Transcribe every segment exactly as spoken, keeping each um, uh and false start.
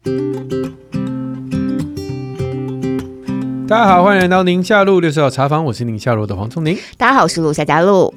大家好，欢迎来到宁夏路六十号茶坊，我是宁夏路的黄聪宁。 大家好，我是陆夏佳璐。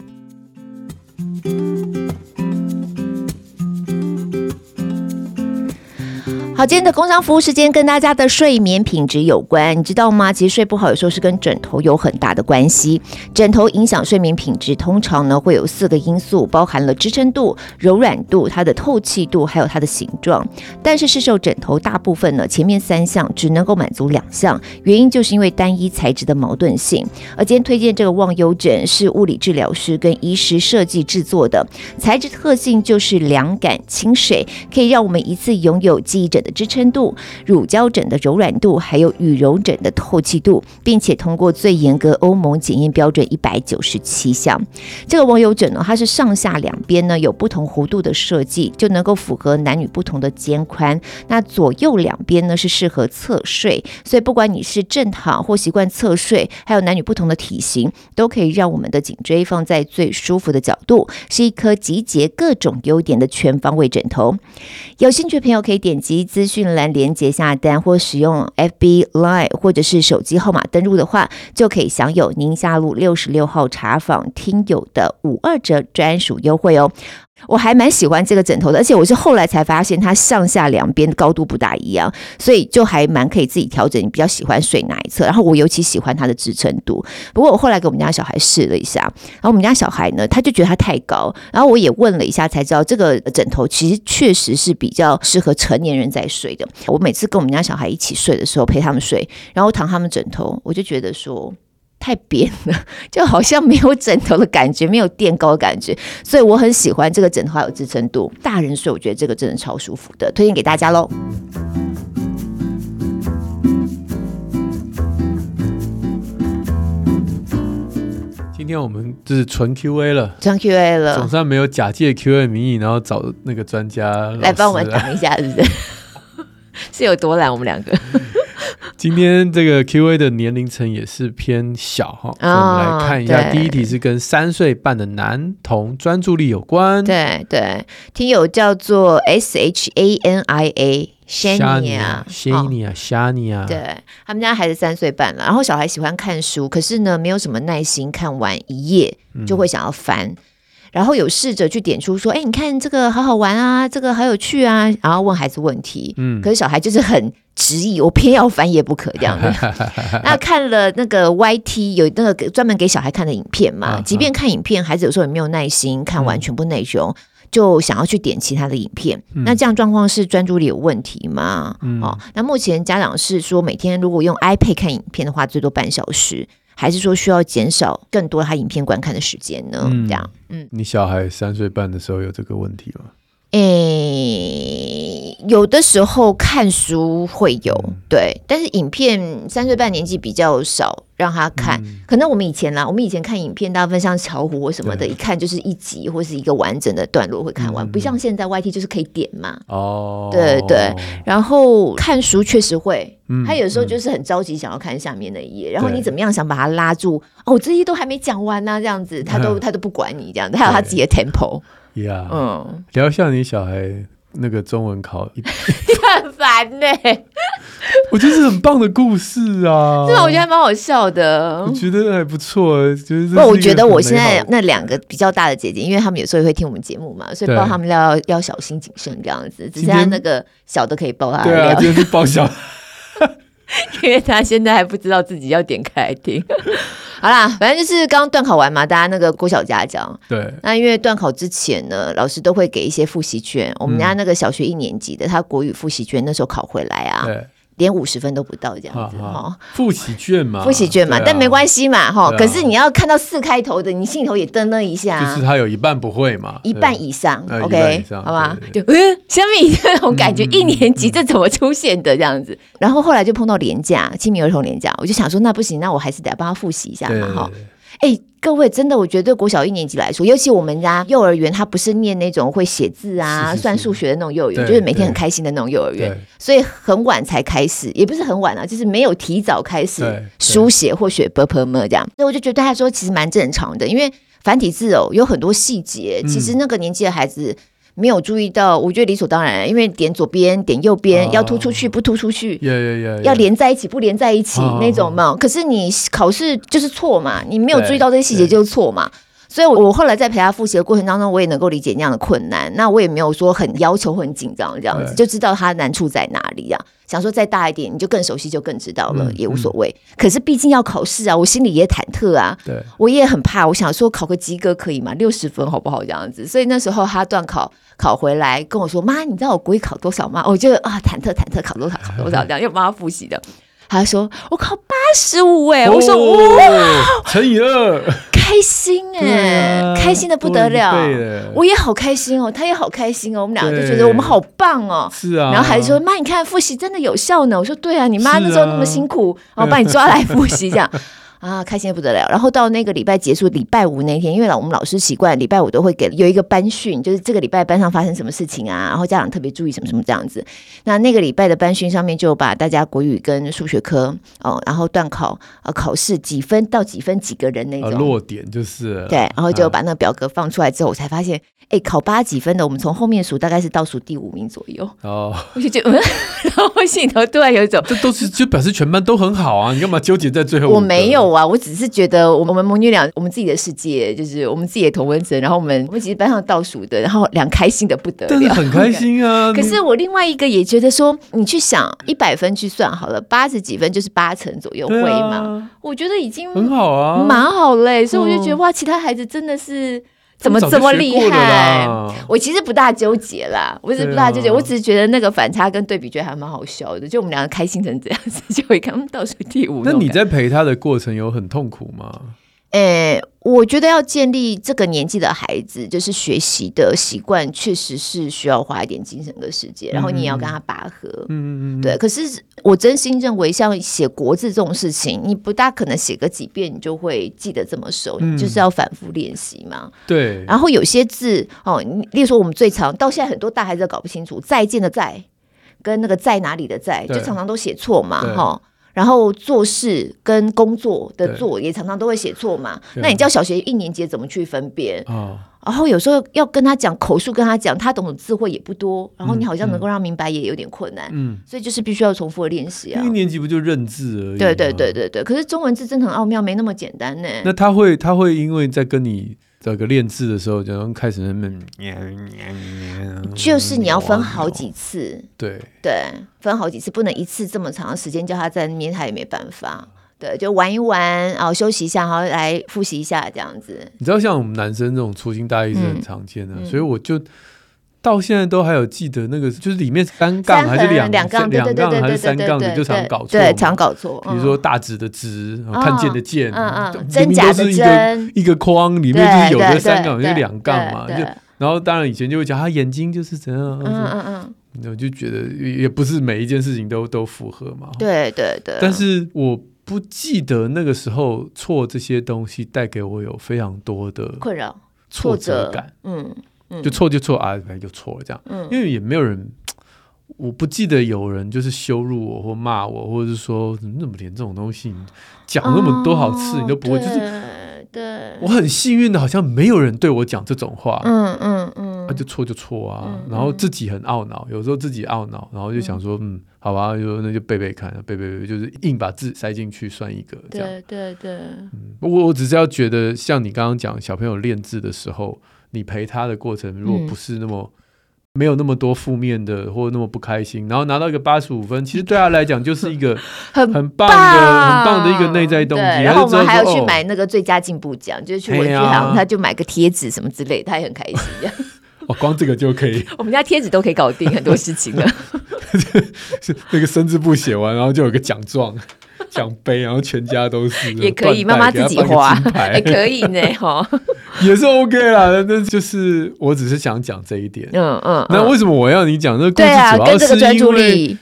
好，今天的工商服务时间跟大家的睡眠品质有关，你知道吗？其实睡不好有时候是跟枕头有很大的关系。枕头影响睡眠品质，通常呢会有四个因素，包含了支撑度、柔软度、它的透气度，还有它的形状。但是市售枕头大部分呢，前面三项只能够满足两项，原因就是因为单一材质的矛盾性。而今天推荐这个忘忧枕是物理治疗师跟医师设计制作的，材质特性就是凉感亲水，可以让我们一次拥有记忆枕的支撑度、乳胶枕的柔软度，还有羽绒枕的透气度，并且通过最严格欧盟检验标准一百九十七项。这个忘忧枕呢，它是上下两边呢有不同弧度的设计，就能够符合男女不同的肩宽。那左右两边呢是适合侧睡，所以不管你是正躺或习惯侧睡，还有男女不同的体型，都可以让我们的颈椎放在最舒服的角度，是一颗集结各种优点的全方位枕头。有兴趣的朋友可以点击资讯栏连结下单，或使用 F B、Line 或者是手机号码登入的话，就可以享有宁夏路六十六号茶坊听友的五二折专属优惠哦。我还蛮喜欢这个枕头的，而且我是后来才发现它上下两边的高度不大一样，所以就还蛮可以自己调整你比较喜欢睡哪一侧。然后我尤其喜欢它的支撑度，不过我后来给我们家小孩试了一下，然后我们家小孩呢，他就觉得它太高，然后我也问了一下才知道，这个枕头其实确实是比较适合成年人在睡的。我每次跟我们家小孩一起睡的时候，陪他们睡，然后躺他们枕头，我就觉得说太扁了，就好像没有枕头的感觉，没有垫高的感觉，所以我很喜欢这个枕头还有支撑度。大人睡我觉得这个真的超舒服的，推荐给大家咯。 今天我们就是纯 Q A 了， 纯 Q A 了， 总算没有假借 Q A 名义，然后找那个专家来帮我们讲一下，是不是？是有多懒我们两个？ 今天这个 Q A 的年龄层也是偏小哈、哦，所以我们来看一下。第一题是跟三岁半的男童专注力有关。 对对，听友叫做 S H A N I A。Shania Shania Shania， 对，他们家孩子三岁半了，然后小孩喜欢看书，可是呢没有什么耐心，看完一页就会想要翻、嗯、然后有试着去点出说，哎，你看这个好好玩啊，这个好有趣啊，然后问孩子问题，嗯，可是小孩就是很执意，我偏要翻页不可这样子。那看了那个 Y T 有那个专门给小孩看的影片嘛，即便看影片，孩子有时候也没有耐心看完全部内容。嗯，就想要去点其他的影片、嗯、那这样状况是专注力有问题吗、嗯哦、那目前家长是说每天如果用 iPad 看影片的话最多半小时，还是说需要减少更多他影片观看的时间呢、嗯、这样、嗯、 你小孩三岁半的时候有这个问题吗？ 诶，有的时候看书会有、嗯、对，但是影片三岁半年纪比较少让他看、嗯、可能我们以前啦我们以前看影片大部分像巧虎或什么的，一看就是一集或是一个完整的段落会看完、嗯、不像现在 Y T 就是可以点嘛。哦，对对，然后看书确实会、嗯、他有时候就是很着急想要看下面那一页、嗯、然后你怎么样想把他拉住，哦这些都还没讲完啊这样子，他都、嗯、他都不管你这样子，他有他自己的 tempo。 Yeah, 嗯，聊一下你小孩那个中文考，你很烦呢、欸。 我觉得是很棒的故事啊， 真的，我觉得还蛮好笑的。 我觉得还不错，就是不，我觉得我现在那两个比较大的姐姐，因为他们有时候也会听我们节目嘛，所以抱他们要要小心谨慎这样子。只是他那个小的可以抱他的料， 对啊，今天是抱小。 因为他现在还不知道自己要点开来听。好啦，反正就是刚刚段考完嘛，大家那个国小家长， 对， 那因为段考之前呢，老师都会给一些复习卷。我们家那个小学一年级的，他国语复习卷那时候考回来啊，对，连五十分都不到这样子哈。 复习卷嘛， 复习卷嘛，啊、但没关系嘛哈、啊。可是你要看到四开头的，你心里头也噔了一下、啊， 就是他有一半不会嘛， 一半以上 ，OK， 好吧？ 就嗯，下面那种感觉，嗯、一年级这怎么出现的这样子？然后后来就碰到连假，清明儿童连假，我就想说，那不行，那我还是得帮他复习一下嘛哈。哎，各位，真的，我觉得对国小一年级来说，尤其我们家幼儿园，它不是念那种会写字啊、是是是算数学的那种幼儿园，就是每天很开心的那种幼儿园，所以很晚才开始，也不是很晚啊，就是没有提早开始书写或学 b p m 这样，所以我就觉得对他说其实蛮正常的，因为繁体字哦有很多细节，其实那个年纪的孩子。 没有注意到，我觉得理所当然，因为点左边点右边、哦、要突出去不突出去 yeah, yeah, yeah, yeah. 要连在一起不连在一起、哦、那种嘛、哦、可是你考试就是错嘛，你没有注意到这些细节就是错嘛，所以我后来在陪他复习的过程当中，我也能够理解那样的困难，那我也没有说很要求很紧张这样子，就知道他难处在哪里啊。想说再大一点你就更熟悉就更知道了、嗯、也无所谓、嗯、可是毕竟要考试啊，我心里也忐忑啊，对，我也很怕，我想说考个及格可以吗？六十分好不好这样子，所以那时候他段考考回来跟我说，妈你知道我国语考多少吗？我就啊忐忑忐忑考多少考多少这样，又帮他复习的。他说我考八十五哎，我说哇乘以二， 开心哎、欸啊，开心的不得了，我也好开心哦，他也好开心哦，我们两个就觉得我们好棒哦。是啊，然后孩子说妈你看复习真的有效呢，我说对啊，你妈那时候那么辛苦，啊、然后把你抓来复习这样。啊，开心的不得了。然后到那个礼拜结束，礼拜五那天，因为我们老师习惯礼拜五都会给有一个班训，就是这个礼拜班上发生什么事情啊，然后家长特别注意什么什么这样子。那那个礼拜的班训上面就把大家国语跟数学科哦，然后段考呃考试几分到几分几个人那种、啊、 落点就是了， 对，然后就把那个表格放出来之后，我才发现，哎，考八几分的，我们从后面数大概是倒数第五名左右。哦，我就觉得，嗯，然后我心里头突然有一种， 这都是就表示全班都很好啊，你干嘛纠结在最后？ 我没有啊，我只是觉得我们母女俩，我们自己的世界，就是我们自己的同温层，然后我们我们其实班上倒数的，然后俩开心的不得了， 但是很开心啊。 可是我另外一个也觉得说，你去想一百分去算好了，八十几分就是八成左右会嘛、啊，我觉得已经很好啊， 蛮好嘞、欸，所以我就觉得、嗯、哇，其他孩子真的是。怎么这么厉害？我其实不大纠结啦，我是不大纠结、啊，我只是觉得那个反差跟对比，觉得还蛮好笑的。就我们两个开心成这样子，就会看倒数第五。 那你在陪他的过程有很痛苦吗？ 诶，我觉得要建立这个年纪的孩子，就是学习的习惯，确实是需要花一点精神跟时间，然后你也要跟他拔河。嗯嗯，对。可是我真心认为，像写国字这种事情，你不大可能写个几遍你就会记得这么熟，嗯、你就是要反复练习嘛。 对。 然后有些字哦，例如说我们最常到现在很多大孩子都搞不清楚，再见的再跟那个在哪里的在，就常常都写错嘛，哈。然后做事跟工作的做也常常都会写错嘛，那你叫小学一年级怎么去分辨、哦、然后有时候要跟他讲口述跟他讲，他懂的字汇也不多，然后你好像能够让他明白也有点困难、嗯、所以就是必须要重复的练习啊。 一年级不就认字而已？ 对对对对对，可是中文字真的很奥妙，没那么简单呢。 那他会他会因为在跟你这个练字的时候，就开始那就是你要分好几次， 对对，分好几次，不能一次这么长的时间叫他在那边，他也没办法。对，就玩一玩，然后休息一下，然后来复习一下这样子。 你知道，像我们男生这种粗心大意是很常见的、嗯，所以我就到现在都还有记得那个，就是里面三杠还是两两杠， 两杠还是三杠的，就常搞错， 对，常搞错。 比如说大直的直，嗯、看见的见， 嗯嗯，真假的真， 一个框里面就是有的三杠，就是两杠嘛，就然后当然以前就会讲他眼睛就是怎样，嗯嗯嗯，我就觉得也不是每一件事情都都符合嘛， 对对对。 但是我不记得那个时候错这些东西带给我有非常多的困扰、 挫折感，嗯。就错就错啊，就错了这样、嗯，因为也没有人，我不记得有人就是羞辱我或骂我，或者是說你怎麼連這種東西講那麼多少次、哦、你都不會，就是對， 我很幸運的，好像沒有人對我講這種話， 嗯嗯嗯， 啊就錯就錯啊、嗯，然後自己很懊惱，有時候自己懊惱，然後就想說嗯，嗯好吧，就那就背背看，背背背，就是硬把字塞進去算一個，這樣， 對對對， 嗯，我我只是要覺得，像你剛剛講小朋友練字的時候。你陪他的過程如果不是那麼、嗯、沒有那麼多負面的或者那麼不開心，然後拿到一個八十五分，其實對他來講就是一個很棒的很棒的一個內在動機。 然後我們還有去買那個最佳進步獎、哦、就是去文具行他就買個貼紙什麼之類，他也很開心哦，光這個就可以我們家貼紙都可以搞定很多事情了是那個生字簿寫完然後就有個獎狀獎杯，然後全家都是也可以，媽媽自己花也可以呢也是 OK 啦。但就是我只是想講這一點。嗯嗯。那為什麼我要你講這個故事？主要是因為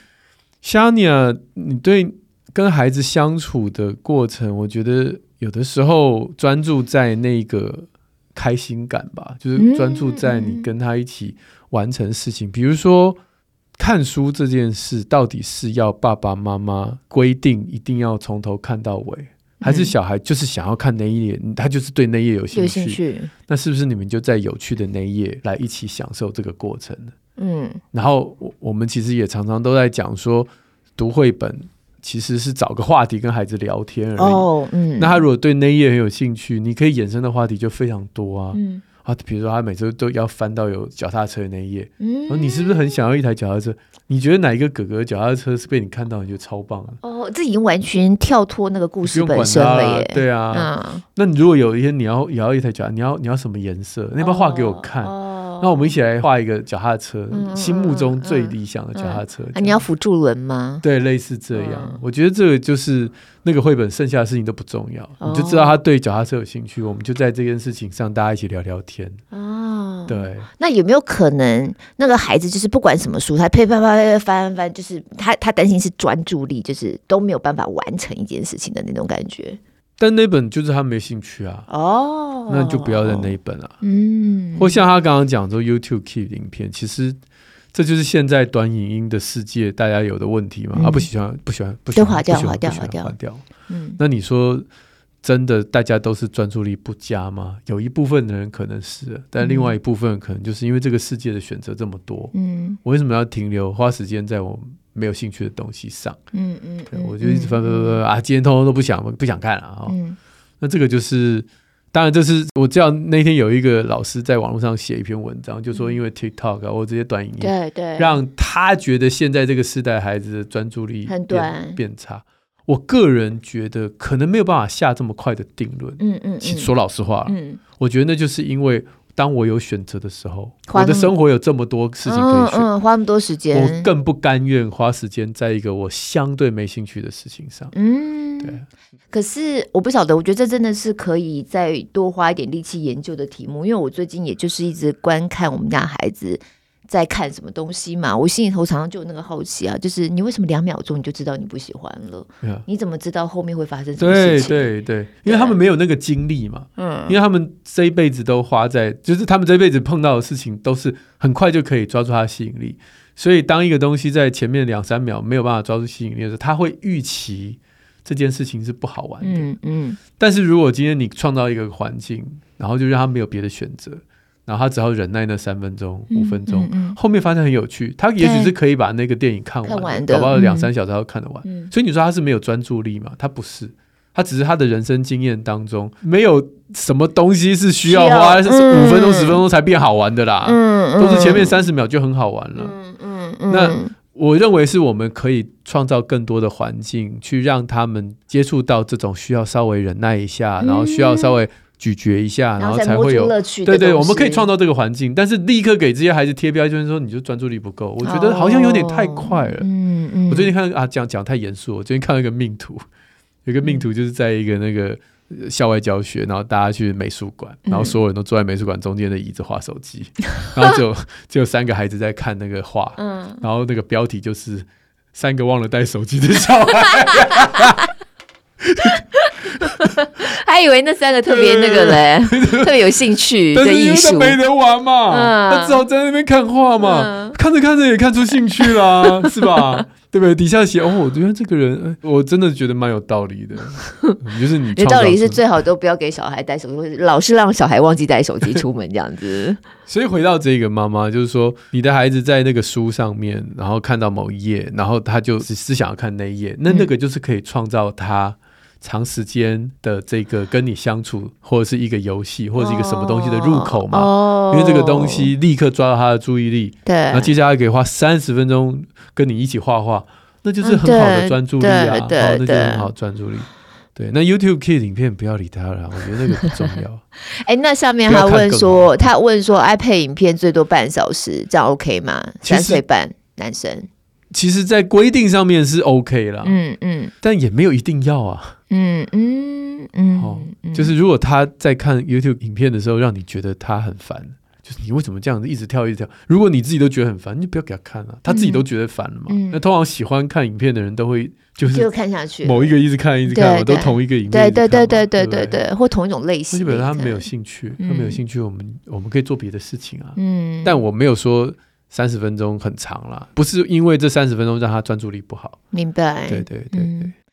Shania 你對跟孩子相處的過程，我覺得有的時候專注在那個開心感吧，就是專注在你跟他一起完成事情，比如說看書這件事到底是要爸爸媽媽規定一定要從頭看到尾， 还是小孩就是想要看那一页，他就是对那一页有兴趣， 有兴趣， 那是不是你们就在有趣的那一页来一起享受这个过程呢？ 嗯， 然后我们其实也常常都在讲说，读绘本其实是找个话题跟孩子聊天而已。哦，嗯，那他如果对那一页很有兴趣，你可以衍生的话题就非常多啊。嗯，啊，比如说他每次都要翻到有脚踏车的那一页，嗯，然后你是不是很想要一台脚踏车？你觉得哪一个哥哥脚踏车是被你看到，你就超棒了？ 哦，这已经完全跳脱那个故事本身了耶。 对啊，嗯，那你如果有一天你要也要一台脚踏车，你要你要什么颜色？你要不要画给我看？哦哦，那我们一起来画一个脚踏车，嗯，心目中最理想的脚踏车。 嗯嗯，啊，你要辅助轮吗？ 对，类似这样。嗯，我觉得这个就是那个绘本剩下的事情都不重要，哦，你就知道他对脚踏车有兴趣，我们就在这件事情上大家一起聊聊天。哦，对。 那有没有可能那个孩子就是不管什么书，他啪啪啪翻翻翻，就是他他担心是专注力，就是都没有办法完成一件事情的那种感觉。 但那本就是他没兴趣啊，哦，那就不要在那一本啊。嗯，或像他刚刚讲说 YouTube Kids 影片，其实这就是现在短影音的世界大家有的问题嘛。嗯，啊，不喜欢不喜欢不喜欢， 就划掉划掉划掉划掉。嗯，那你说真的大家都是专注力不佳吗？有一部分的人可能是，但另外一部分可能就是因为这个世界的选择这么多，嗯，我为什么要停留花时间在我没有兴趣的东西上？嗯嗯，对，我就一直翻翻翻翻啊，今天通通都不想不想看了啊。嗯，那这个就是当然这是我知道那天有一个老师在网络上写一篇文章，就说因为 TikTok 啊或这些短影音， 对对， 让他觉得现在这个世代孩子的专注力很短变差。我个人觉得可能没有办法下这么快的定论。嗯嗯，说老实话，嗯，我觉得那就是因为当我有选择的时候，我的生活有这么多事情可以选， 嗯嗯，花那么多时间， 我更不甘愿花时间在一个我相对没兴趣的事情上。嗯，对。 可是我不晓得，我觉得这真的是可以再多花一点力气研究的题目，因为我最近也就是一直观看我们家孩子在看什么东西嘛，我心里头常常就有那个好奇啊，就是你为什么两秒钟你就知道你不喜欢了？ Yeah. 你怎么知道后面会发生什么事情？ 对对对，因为他们没有那个经历嘛，嗯，因为他们这一辈子都花在，就是他们这一辈子碰到的事情都是很快就可以抓住它的吸引力，所以当一个东西在前面两三秒没有办法抓住吸引力的时候，他会预期这件事情是不好玩的。嗯嗯，但是如果今天你创造一个环境，然后就让他没有别的选择，然后他只好忍耐那三分钟、五分钟、嗯嗯嗯，后面发现很有趣，他也许是可以把那个电影看完的，看完的搞不好两三小时他都看得完、嗯。所以你说他是没有专注力吗？他不是，他只是他的人生经验当中没有什么东西是需要花五分钟、十分钟才变好玩的啦，嗯嗯、都是前面三十秒就很好玩了。嗯嗯嗯、那我认为是我们可以创造更多的环境，去让他们接触到这种需要稍微忍耐一下，然后需要稍微咀嚼一下，然后才会有乐趣。 对对，我们可以创造这个环境，但是立刻给这些孩子贴标签说你就专注力不够，我觉得好像有点太快了。嗯嗯，我最近看啊，讲讲太严肃，我最近看到一个命图，有一个命图就是在一个那个校外教学，然后大家去美术馆，然后所有人都坐在美术馆中间的椅子滑手机，然后只有只有三个孩子在看那个画，嗯，然后那个标题就是三个忘了带手机的小孩。 还以为那三个特别那个嘞，特别有兴趣的艺术， 但是因为他没得玩嘛，嗯、他只好在那边看画嘛，嗯、看着看着也看出兴趣啦，是吧？对不对？底下写哦，我觉得这个人，我真的觉得蛮有道理的。就是你的道理是最好都不要给小孩带手机，或者老是让小孩忘记带手机出门这样子。 所以回到这个妈妈，就是说你的孩子在那个书上面，然后看到某一页，然后他就只是想要看那一页，那那个就是可以创造他长时间的这个跟你相处，或者是一个游戏，或者是一个什么东西的入口嘛、哦、因为这个东西立刻抓到他的注意力，对，然后接下来可以花三十分钟跟你一起画画，那就是很好的专注力啊，哦、那就是很好的专注力。对，那 YouTube Kids 影片不要理他了，我觉得那个不重要。 哎，那下面他问说，他问说 iPad 影片最多半小时，这样 OK 吗？三岁半男生。 其实在规定上面是 OK 啦，嗯嗯，但也没有一定要啊，嗯嗯嗯、哦，就是如果他在看 YouTube 影片的时候让你觉得他很烦，就是你为什么这样子一直跳一直跳，如果你自己都觉得很烦，你就不要给他看了，他自己都觉得烦了嘛、嗯、那通常喜欢看影片的人都会就是就看下去， 某一个一直看一直看，都同一个影片， 对对对对对对对，或同一种类型， 基本上他没有兴趣，他没有兴趣，我们我们可以做别的事情啊，嗯，但我没有说三十分钟很长啦，不是因为这三十分钟让他专注力不好。 明白。 对对对对、嗯。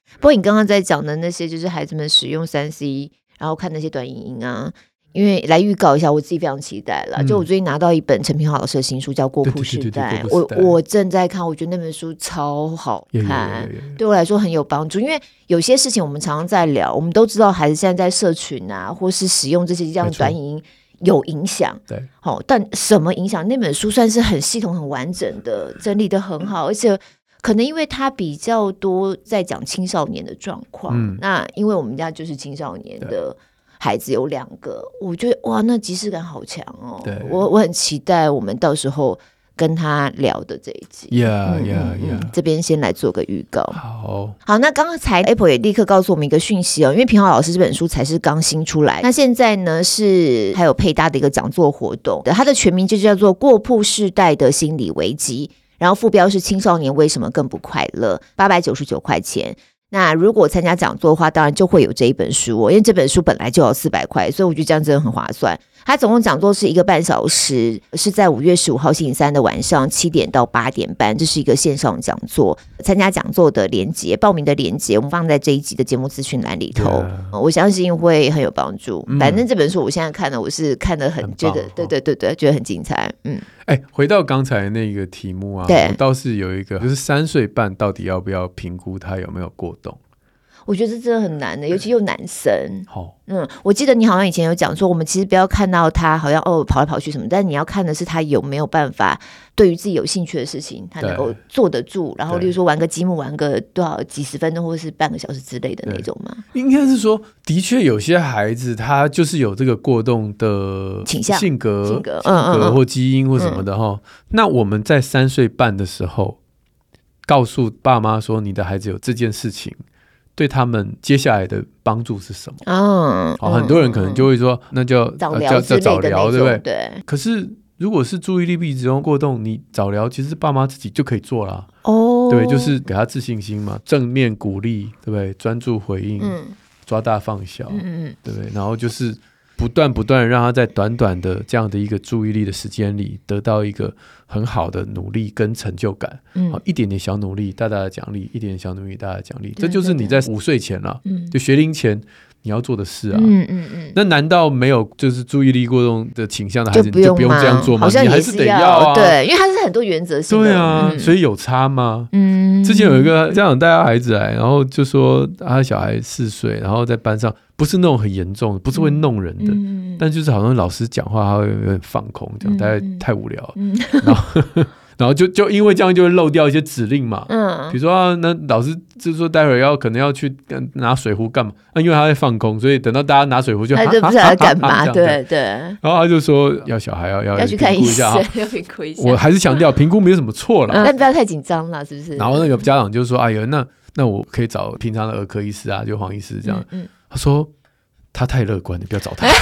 不过你刚刚在讲的那些，就是孩子们使用三 C， 然后看那些短影音啊。因为来预告一下，我自己非常期待了、嗯。就我最近拿到一本陈平豪老师的新书，叫《过曝世代》，我我正在看，我觉得那本书超好看，对我来说很有帮助。因为有些事情我们常常在聊，我们都知道孩子现在在社群啊，或是使用这些这样短影音有影响， 对， 好、哦，但什么影响？那本书算是很系统、很完整的，整理的很好，而且。可能因为他比较多在讲青少年的状况、嗯，那因为我们家就是青少年的孩子有两个，我觉得哇，那即视感好强哦。我我很期待我们到时候跟他聊的这一集。 Yeah, 嗯 yeah, yeah. 这边先来做个预告。 好， 好，那刚才 Apple 也立刻告诉我们一个讯息哦，因为平豪老师这本书才是刚新出来，那现在呢是还有配搭的一个讲座活动，它的全名就叫做《过曝世代的心理危机》。然后副标是青少年为什么更不快乐，八百九十九块钱。那如果参加讲座的话，当然就会有这一本书、哦、因为这本书本来就要四百块，所以我觉得这样真的很划算。它总共讲座是一个半小时，是在五月十五号星期三的晚上七点到八点半，这是一个线上讲座。参加讲座的连结、报名的连结，我们放在这一集的节目资讯栏里头、yeah. 我相信会很有帮助、嗯、反正这本书我现在看了，我是看得很, 很觉得对对对对，觉得很精彩。嗯， 哎，回到刚才那个题目啊，我倒是有一个，就是三岁半到底要不要评估他有没有过动？ 我觉得这真的很难的，尤其又男生。好，嗯，我记得你好像以前有讲说，我们其实不要看到他好像哦跑来跑去什么，但你要看的是他有没有办法对于自己有兴趣的事情，他能够坐得住，然后例如说玩个积木，玩个多少几十分钟或者是半个小时之类的那种吗？ 应该是说，的确有些孩子他就是有这个过动的倾向、 性格、 性格、 嗯嗯或基因或什么的哈、嗯。那我们在三岁半的时候，告诉爸妈说你的孩子有这件事情。对他们接下来的帮助是什么？嗯，好，很多人可能就会说，嗯、那就早疗之类的早疗，对不对？ 对。 可是如果是注意力壁集中过动，你早疗其实爸妈自己就可以做啦。哦，对，就是给他自信心嘛，正面鼓励，对不对？专注回应，嗯、抓大放小，嗯对不对？然后就是不断不断让他在短短的这样的一个注意力的时间里，得到一个很好的努力跟成就感。嗯，一点点小努力，大大的奖励；一点点小努力，大大的奖励。这就是你在五岁前了，嗯，就学龄前你要做的事啊。嗯嗯嗯。那难道没有就是注意力过动的倾向的孩子，你就不用这样做吗？ 好像你还是得要啊。 对，因为它是很多原则性的。 对啊，嗯、所以有差吗？嗯。之前有一个家长带他孩子来，然后就说他小孩四岁，然后在班上不是那种很严重，不是会弄人的，嗯、但就是好像老师讲话他会有点放空，这样大概太无聊了。嗯、然后。然后就就因为这样就会漏掉一些指令嘛，嗯，比如说、啊、那老师就是说待会儿要可能要去拿水壶干嘛？那、啊、因为他在放空，所以等到大家拿水壶就他就不知道他干嘛，对对。 然后他就说要小孩要要要去看医生， 要评估一下。我还是强调评估没有什么错啦， 但不要太紧张了，是不是？ 然后那个家长就说：“哎呀，那那我可以找平常的儿科医师啊，就黄医师这样。嗯”嗯他说他太乐观，你不要找他。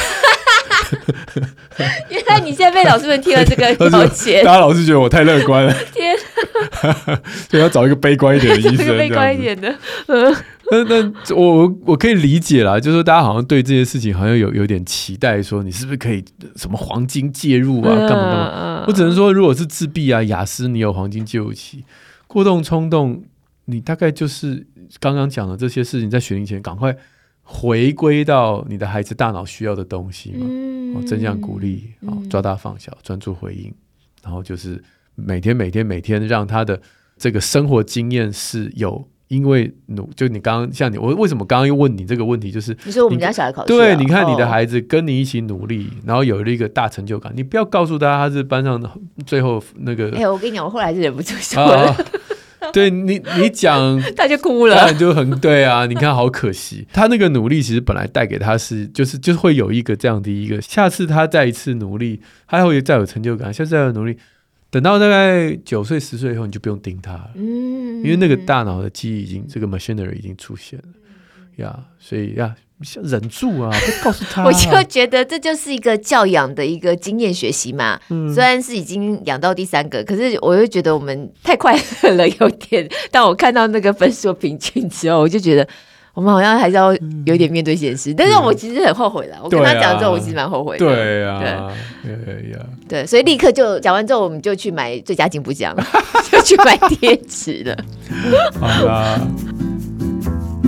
原来你现在被老师们贴了这个标签， 大家老是觉得我太乐观了， 天， 所以要找一个悲观一点的医生， 悲观一点的。 那那我我可以理解啦，就是说大家好像对这件事情好像有有点期待，说你是不是可以什么黄金介入啊，干嘛干嘛？我只能说，如果是自闭啊、亚斯，你有黄金介入期；过动冲动，你大概就是刚刚讲的这些事情，在学龄前赶快。回归到你的孩子大脑需要的东西嘛，嗯哦、正向鼓励、哦，抓大放小，专注回应，然后就是每天每天每天让他的这个生活经验是有，因为努就你刚刚像你，我为什么刚刚又问你这个问题，就是你说我们家小孩考试、啊， 对，你看你的孩子跟你一起努力，哦、然后有了一个大成就感，你不要告诉他他是班上的最后那个， 哎、欸，我跟你讲，我后来是忍不住说了。啊对你，你讲他就哭了， 当然就很对啊。你看，好可惜，他那个努力其实本来带给他是，就是就是会有一个这样的一个，下次他再一次努力，他会再有成就感。下次再有努力，等到大概九岁、十岁以后，你就不用盯他了，嗯，因为那个大脑的记忆已经这个 machinery 已经出现了呀，所以呀。忍住啊！不告诉他、啊， 我就觉得这就是一个教养的一个经验学习嘛。嗯、虽然是已经养到第三个，可是我又觉得我们太快乐了，有点。当我看到那个分数平均之后，我就觉得我们好像还是要有点面对现实。嗯、但是我其实很后悔了，我跟他讲之后，我其实蛮后悔的。 对啊，对对呀， 对，所以立刻就讲完之后，我们就去买最佳进步奖，就去买贴纸了。 好啦。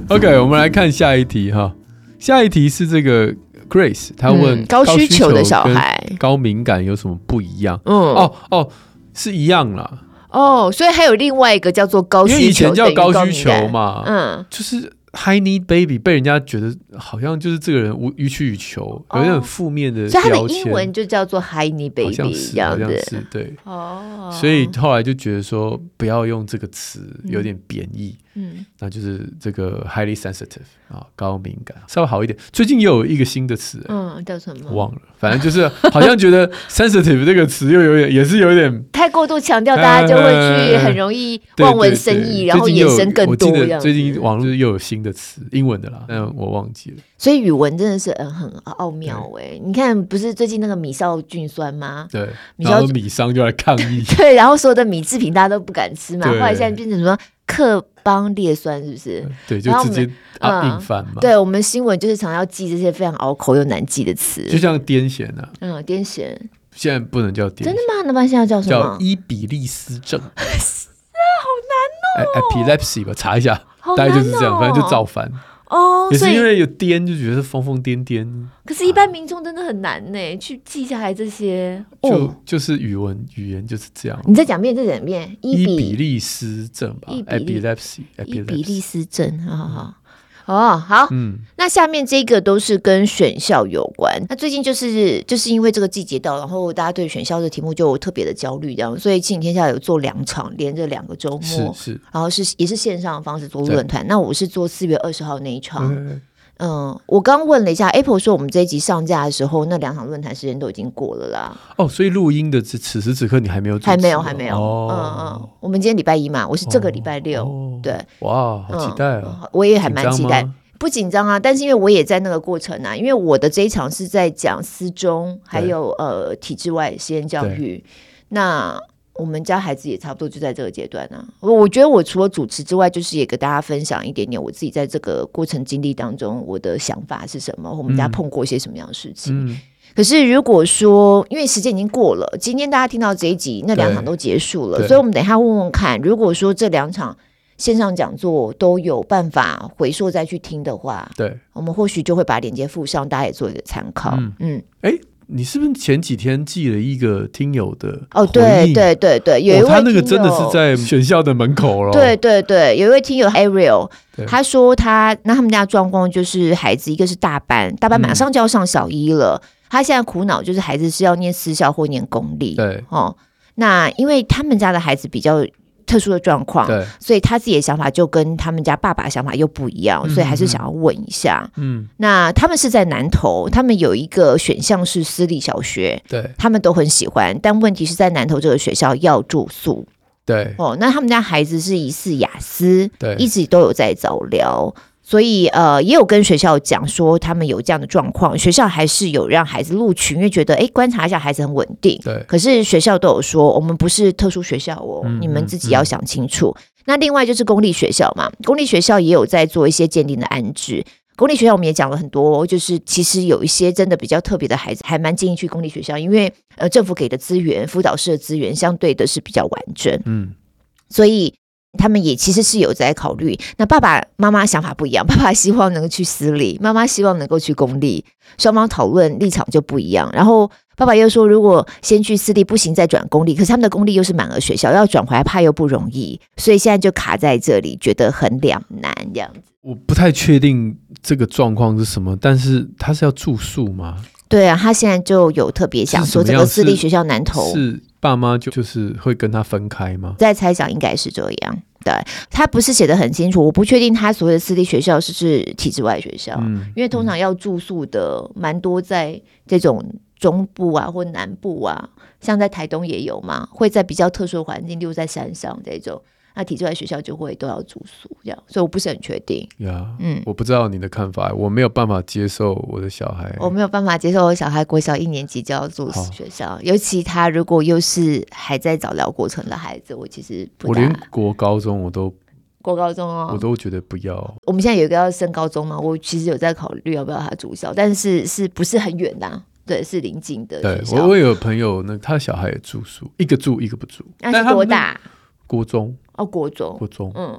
OK， 我们来看下一题哈。下一题是这个 Grace， 他问、 嗯、高需求的小孩高敏感有什么不一样？嗯，哦哦，是一样啦。 哦，所以还有另外一个叫做高需求， 因为以前叫高需求嘛，嗯，就是 high need baby 被人家觉得好像就是这个人无予取予求，有点负面的标签， 所以他的英文就叫做 high need baby， 好像是，好像是对。哦，所以后来就觉得说不要用这个词，有点贬义。嗯，那就是这个 highly sensitive 啊，高敏感，稍微好一点。最近又有一个新的词， 嗯，叫什么？ 忘了，反正就是好像觉得 sensitive 这个词又有点，也是有点太过度强调，大家就会去很容易望文生义，然后衍生更多。 我记得最近网络又有新的词，英文的啦，但我忘记了。 所以语文真的是嗯很奥妙哎、欸！你看，不是最近那个米少菌酸吗？ 对，然后米商就来抗议。 对，然后所有的米制品大家都不敢吃嘛，后来现在变成什么克邦列酸，是不是？ 对，就直接硬翻嘛、嗯。 对，我们新闻就是常要记这些非常拗口又难记的词， 就像癫痫啊， 嗯，癫痫现在不能叫癫痫， 真的吗？那不然现在叫什么？ 叫伊比利斯症。 啊，好难哦 ！epilepsy 吧，查一下， 哦、 大概就是这样，反正就造反。 哦， 也是因为有癫就觉得是疯疯癫癫， 可是一般民众真的很难呢、欸，去记下来这些。 就、哦、就是语文语言就是这样。 你再讲遍，再讲遍。 伊比利斯症吧 ，epilepsy， 伊比利斯症，好好好。哦，好，嗯，那下面这个都是跟选校有关。那最近就是就是因为这个季节到，然后大家对选校的题目就有特别的焦虑，这样，所以亲子天下有做两场，连着两个周末， 是是， 然后是也是线上的方式做论坛。那我是做四月二十号那一场。嗯嗯，我刚问了一下 Apple 说我们这一集上架的时候，那两场论坛时间都已经过了啦。 哦，所以录音的此时此刻你还没有主持？ 还没有，还没有。哦、嗯嗯，我们今天礼拜一嘛，我是这个礼拜六。哦、对， 哇，好期待啊！ 嗯、我也还蛮期待。不紧张啊，但是因为我也在那个过程啊，因为我的这一场是在讲私中，还有呃体制外实验教育。那我们家孩子也差不多就在这个阶段啊。我觉得我除了主持之外，就是也跟大家分享一点点我自己在这个过程经历当中我的想法是什么，我们家碰过一些什么样的事情。嗯，可是如果说因为时间已经过了，今天大家听到这一集那两场都结束了，所以我们等一下问问看，如果说这两场线上讲座都有办法回溯再去听的话，对，我们或许就会把链接附上，大家也做一个参考。嗯嗯， 哎、欸，你是不是前几天寄了一个听友的？ 哦，对对对对，有一位、哦、 他那个真的是在选校的门口了。 对对对，有一位听友 Ariel， 他说他那他们家的状况就是孩子一个是大班，大班马上就要上小一了，嗯、他现在苦恼就是孩子是要念私校或念公立。对哦，那因为他们家的孩子比较特殊的状况，所以他自己的想法就跟他们家爸爸的想法又不一样，嗯、所以还是想要问一下。嗯，那他们是在南投，他们有一个选项是私立小学，对，他们都很喜欢，但问题是在南投这个学校要住宿。对，哦，那他们家孩子是疑似亚斯，对，一直都有在早疗。所以呃，也有跟学校讲说他们有这样的状况，学校还是有让孩子录取，因为觉得哎，观察一下孩子很稳定。对，可是学校都有说我们不是特殊学校哦，嗯、你们自己要想清楚。嗯、那另外就是公立学校嘛，公立学校也有在做一些鉴定的安置。公立学校我们也讲了很多，就是其实有一些真的比较特别的孩子，还蛮建议去公立学校，因为呃政府给的资源、辅导室的资源相对的是比较完整。嗯，所以他们也其实是有在考虑，那爸爸妈妈想法不一样，爸爸希望能够去私立，妈妈希望能够去公立，双方讨论立场就不一样。然后爸爸又说如果先去私立不行再转公立，可是他们的公立又是满额学校，要转回来怕又不容易，所以现在就卡在这里，觉得很两难这样子。 我不太确定这个状况是什么，但是他是要住宿吗？ 对啊，他现在就有特别想说这个私立学校南投是爸妈就就是会跟他分开吗？ 在猜想应该是这样。对，他不是写得很清楚，我不确定他所谓的私立学校是不是体制外学校。嗯、因为通常要住宿的蛮多在这种中部啊或南部啊，像在台东也有嘛，会在比较特殊的环境，例如在山上这种，那体制外学校就会都要住宿这样，所以我不是很确定。 呀、yeah, 嗯，我不知道你的看法，我没有办法接受我的小孩， 我没有办法接受我小孩国小一年级就要住学校，尤其他如果又是还在早疗过程的孩子，我其实不大， 我连国高中我都国高中哦， 我都觉得不要。 我们现在有一个要升高中嘛，我其实有在考虑要不要他住校，但是是不是很远的、啊？对，是邻近的学校。 对，我有朋友呢，他小孩也住宿，一个住一个不住。 那是多大？ 国中哦，国中， 国中，嗯，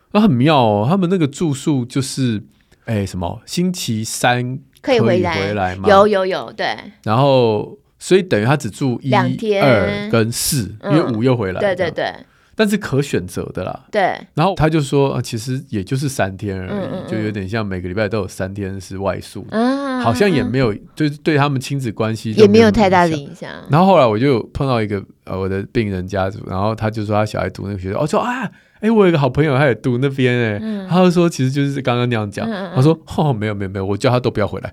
那很妙哦，他们那个住宿就是哎什么星期三可以回来，回来吗？有有有，对。 然后所以等于他只住一、二跟四，因为五又回来。 对对对。 但是可选择的啦。 对。 然后他就说，啊、其实也就是三天而已，嗯嗯嗯，就有点像每个礼拜都有三天是外宿，嗯，好像也没有，就是对他们亲子关系也没有太大的影响。 然后后来我就碰到一个呃我的病人家族，然后他就说他小孩读那个学校，我说啊。哎，我有一个好朋友，他也读那边哎、欸嗯，他就说其实就是刚刚那样讲、嗯，他说哦没有没有没有，我叫他都不要回来，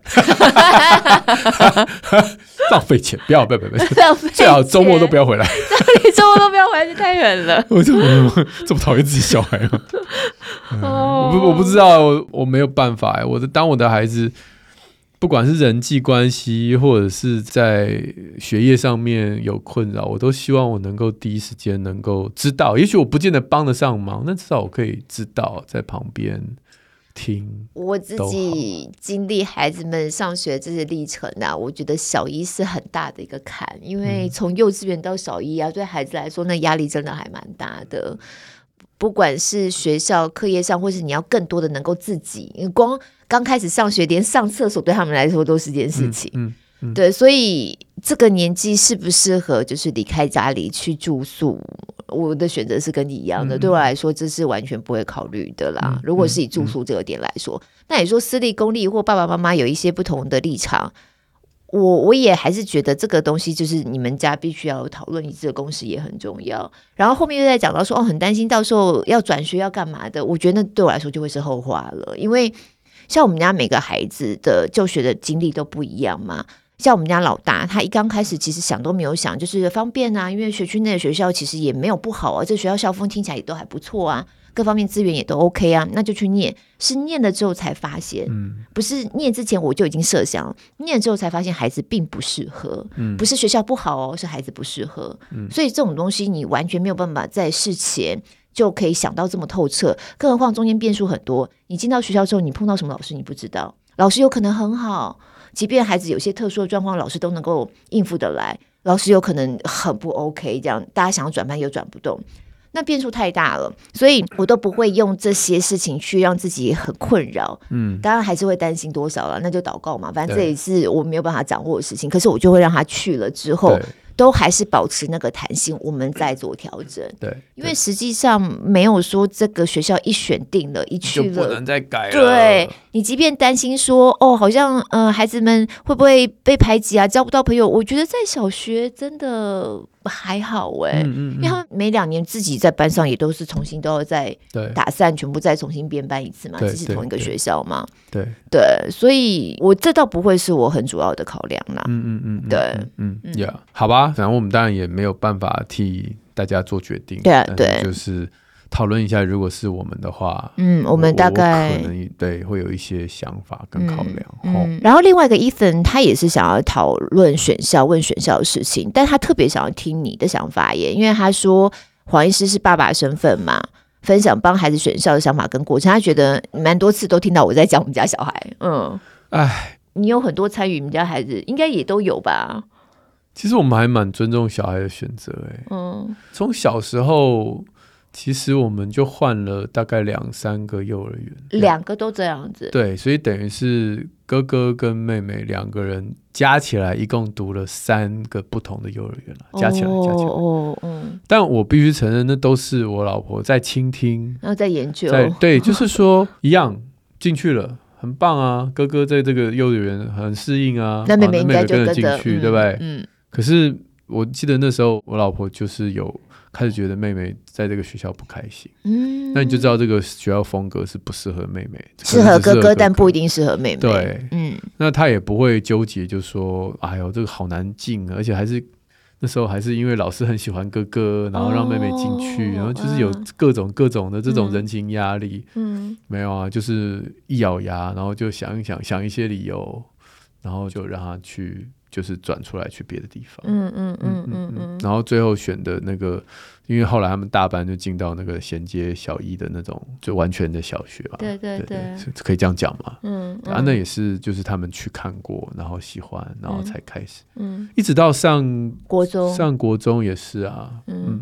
浪费钱，不要不要不要，最好周末都不要回来， 你周末都不要回来，太远了。 我怎么这么讨厌自己小孩吗？嗯哦、我不我不知道，我我没有办法哎、欸，我的当我的孩子。不管是人际关系或者是在学业上面有困扰，我都希望我能够第一时间能够知道，也许我不见得帮得上忙，但至少我可以知道，在旁边听。 我自己经历孩子们上学这些历程啊，我觉得小一是很大的一个坎，因为从幼稚园到小一啊，对孩子来说那压力真的还蛮大的，不管是学校课业上，或是你要更多的能够自己，因为光刚开始上学，连上厕所对他们来说都是件事情。嗯嗯嗯、对，所以这个年纪适不适合就是离开家里去住宿，我的选择是跟你一样的。嗯、对我来说，这是完全不会考虑的啦。嗯、如果是以住宿这个点来说，嗯、那你说私立公立或爸爸妈妈有一些不同的立场，我我也还是觉得这个东西就是你们家必须要有讨论一致的共识也很重要。然后后面又在讲到说哦，很担心到时候要转学要干嘛的，我觉得那对我来说就会是后话了，因为。像我们家每个孩子的就学的经历都不一样嘛，像我们家老大，他一刚开始其实想都没有想，就是方便啊，因为学区内的学校其实也没有不好啊，这学校校风听起来也都还不错啊，各方面资源也都 OK 啊，那就去念。是念了之后才发现，嗯，不是念之前我就已经设想了，念了之后才发现孩子并不适合，嗯，不是学校不好哦，是孩子不适合，嗯，所以这种东西你完全没有办法在事前就可以想到这么透彻，更何况中间变数很多。你进到学校之后，你碰到什么老师你不知道，老师有可能很好，即便孩子有些特殊的状况，老师都能够应付得来，老师有可能很不 OK， 这样大家想要转班又转不动，那变数太大了，所以我都不会用这些事情去让自己很困扰。嗯，当然还是会担心多少了，那就祷告嘛，反正这也是我没有办法掌握的事情。可是我就会让他去了之后。都还是保持那个弹性，我们再做调整。对，因为实际上没有说这个学校一选定了，一去了就不能再改了。 对，你即便担心说，哦，好像呃孩子们会不会被排挤啊，交不到朋友？我觉得在小学真的还好哎、欸嗯嗯嗯，因为他们每两年自己在班上也都是重新都要再打散，全部再重新编班一次嘛，这是同一个学校嘛。对 对, 对，所以我这倒不会是我很主要的考量啦。嗯嗯嗯，对， 嗯嗯，呀、yeah, ，好吧。反正我们当然也没有办法替大家做决定， 对啊，对， 就是讨论一下，如果是我们的话， 嗯，我们大概可能对会有一些想法跟考量。 嗯嗯、然后另外一个 Ethan 他也是想要讨论选校、问选校的事情，但他特别想要听你的想法耶，因为他说黄医师是爸爸身份嘛，分享帮孩子选校的想法跟过程，他觉得蛮多次都听到我在讲我们家小孩，嗯，哎，你有很多参与你们家孩子，应该也都有吧？ 其实我们还蛮尊重小孩的选择，哎，嗯，从小时候其实我们就换了大概两三个幼儿园， 两个都这样子， 对，所以等于是哥哥跟妹妹两个人加起来一共读了三个不同的幼儿园了，加起来加起来，哦，嗯，但我必须承认，那都是我老婆在倾听， 然后在研究， 在对，就是说一样进去了。很棒啊，哥哥在这个幼儿园很适应啊， 那妹妹应该就跟着进去， 嗯、 对不对？ 嗯。 可是我记得那时候我老婆就是有开始觉得妹妹在这个学校不开心，嗯，那你就知道这个学校风格是不适合妹妹， 适合哥哥，但不一定适合妹妹。 对，嗯，那她也不会纠结，就说哎呦这个好难进，而且还是。那时候还是因为老师很喜欢哥哥，然后让妹妹进去，哦、然后就是有各种各种的这种人情压力。嗯，没有啊，就是一咬牙，然后就想一想，想一些理由，然后就让他去，就是转出来去别的地方。嗯嗯嗯嗯嗯。然后最后选的那个，因为后来他们大班就进到那个衔接小一的那种，就完全的小学吧。 对对 对, 对, 对，可以这样讲嘛。嗯。啊，那也是，就是他们去看过，然后喜欢，然后才开始。嗯。一直到上国中， 上国中也是啊。嗯嗯嗯。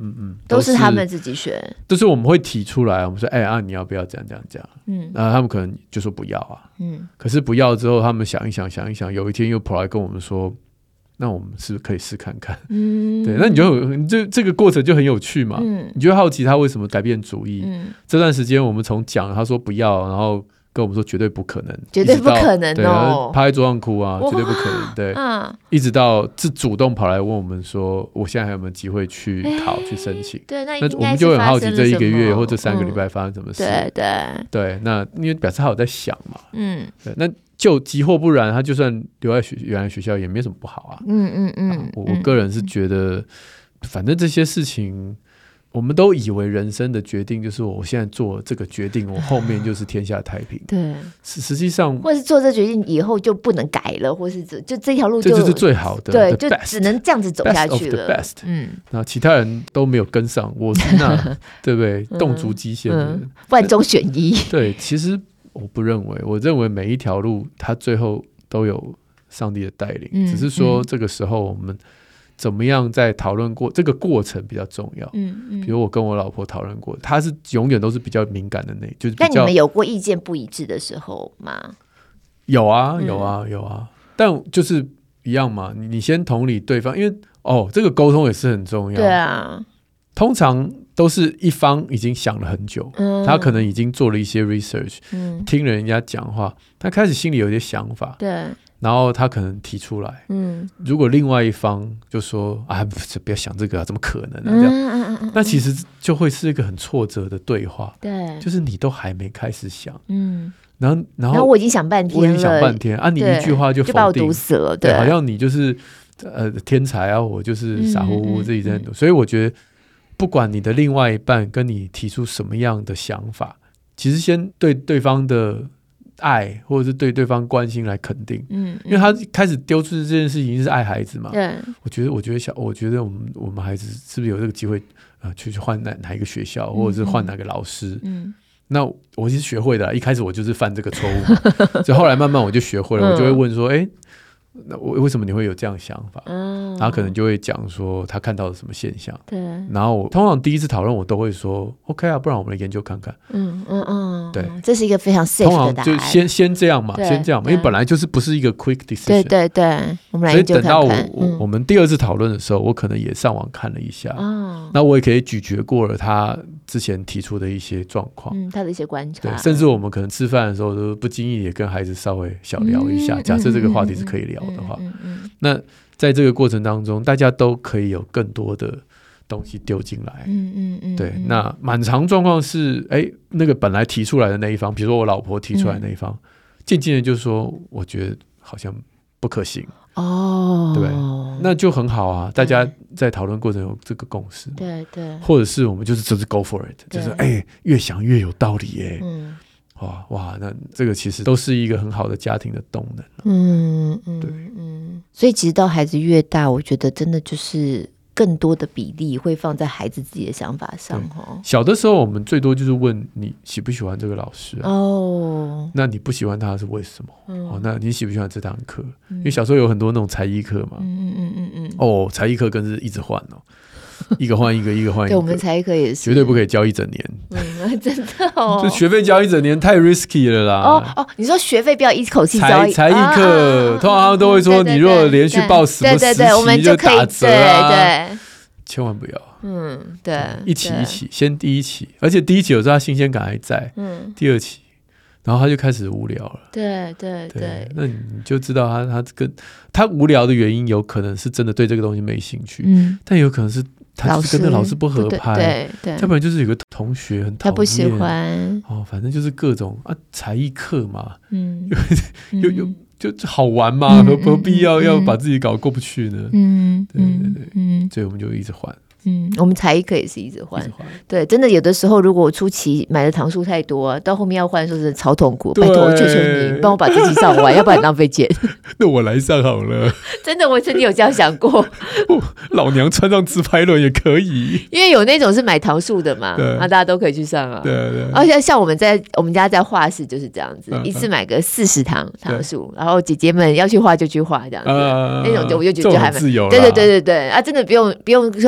都是他们自己选， 都是我们会提出来，我们说哎啊你要不要这样这样这样，嗯，然后他们可能就说不要啊，嗯，可是不要之后他们想一想想一想，有一天又跑来跟我们说，那我们是不是可以试看看，嗯，对，那你就你这这个过程就很有趣嘛，嗯，你就会好奇他为什么改变主意，嗯，这段时间我们从讲他说不要，然后跟我们说绝对不可能， 绝对不可能哦， 趴在桌上哭啊，绝对不可能，对，啊，一直到是主动跑来问我们说，我现在还有没有机会去考、欸、去申请？ 对，那我们就很好奇这一个月或这三个礼拜发生什么事？ 嗯、对对对，那因为表示他有在想嘛，嗯，对，那就急或不然，他就算留在学原来学校也没什么不好啊，嗯嗯嗯，啊、我我个人是觉得，嗯、反正这些事情。我们都以为人生的决定就是我现在做这个决定，我后面就是天下太平。对，实际上， 或是做这决定以后就不能改了，或是就这条路就这就是最好的， 对，就只能这样子走下去了。 best of the best， 嗯，那其他人都没有跟上，我是那对不对？动足机先的、嗯嗯， 万中选一。 对，其实我不认为，我认为每一条路它最后都有上帝的带领，嗯、只是说这个时候我们。怎么样在讨论过这个过程比较重要，嗯嗯，比如我跟我老婆讨论过，她是永远都是比较敏感的那，就是比较。 那你们有过意见不一致的时候吗？ 有啊有啊、嗯、有啊，但就是一样嘛，你你先同理对方，因为哦这个沟通也是很重要， 对啊， 通常都是一方已经想了很久，嗯、他可能已经做了一些 research，嗯、听了人家讲话，他开始心里有一些想法， 对。 然后他可能提出来，嗯，如果另外一方就说啊，不要想这个啊，怎么可能啊？这样，嗯嗯嗯、那其实就会是一个很挫折的对话，对，就是你都还没开始想，嗯，然后然后, 然后我已经想半天了， 我已经想半天啊，你一句话就否定， 就把我毒死了，对， 对，好像你就是呃天才啊，我就是傻乎乎自己在努、嗯嗯嗯，所以我觉得不管你的另外一半跟你提出什么样的想法，其实先对对方的。爱或者是对对方关心来肯定，嗯，因为他开始丢出这件事情是爱孩子嘛，对，我觉得我觉得小我觉得我们我们孩子是不是有这个机会啊、呃，去换哪哪一个学校，或者是换哪个老师，嗯，那我是学会的啦，一开始我就是犯这个错误，所以后来慢慢我就学会了，我就会问说，哎、欸。那为什么你会有这样的想法？嗯，然后可能就会讲说他看到了什么现象。对，然后我通常第一次讨论我都会说 OK 啊，不然我们来研究看看。嗯嗯嗯，对， 这是一个非常 safe 的答案。 通常就先先这样嘛，先这样嘛，因为本来就是不是一个 quick decision。 对对对，我们来研究看看。 所以等到我、嗯、我们第二次讨论的时候，我可能也上网看了一下。哦，那我也可以咀嚼过了他之前提出的一些状况， 嗯，他的一些观察。 对，甚至我们可能吃饭的时候都不经意也跟孩子稍微小聊一下。嗯、假设这个话题是可以聊的话。嗯嗯嗯嗯，那在这个过程当中，大家都可以有更多的东西丢进来。嗯嗯嗯，对。那蛮常状况是，哎，那个本来提出来的那一方，比如说我老婆提出来的那一方，渐渐的就说，我觉得好像不可行。哦，对，那就很好啊，大家在讨论过程有这个共识。对对，或者是我们就是就是 go for it， 就是哎，越想越有道理耶。嗯。哇哇，那这个其实都是一个很好的家庭的动能。嗯嗯，对，嗯， 所以其实到孩子越大，我觉得真的就是更多的比例会放在孩子自己的想法上。哦， 小的时候我们最多就是问你喜不喜欢这个老师啊？哦，那你不喜欢他是为什么？嗯、哦，那你喜不喜欢这堂课？嗯、因为小时候有很多那种才艺课嘛。嗯嗯嗯嗯。哦，才艺课更是一直换哦。一个换一个，一个换一个。 对，我们才艺课也是， 绝对不可以教一整年。 嗯，真的哦， 就学费交一整年太 risky 了啦。 哦哦，你说学费不要一口气交一才艺课、啊，通常都会说你如果连续报什么实习就打折啊，对对，千万不要。嗯，对，一起一起，先第一期，而且第一期有时候他新鲜感还在，嗯，第二期。然后他就开始无聊了， 对对 对, 对， 那你就知道他他跟他无聊的原因，有可能是真的对这个东西没兴趣，嗯，但有可能是他就是跟那老师不合拍，对对，要不然就是有个同学很讨厌， 他不喜欢， 哦，反正就是各种啊才艺课嘛，嗯，有有就好玩嘛，何何必要要把自己搞过不去呢？嗯，对对对，嗯，所以我们就一直换。 嗯，我们才艺课也是一直换，对，真的有的时候如果我初期买的堂数太多、啊，到后面要换的时候是超痛苦，拜托我求求你帮我把这期上完，要不然浪费钱。 那我来上好了。 真的，我曾经有这样想过， 老娘穿上自拍轮也可以， 因为有那种是买堂数的嘛，那大家都可以去上啊。对对。而且像我们在我们家在画室就是这样子，嗯、一次买个四十堂堂数，然后姐姐们要去画就去画这样子，呃、那种就我就觉得还蛮自由， 对对对对对啊，真的不用不用说小孩。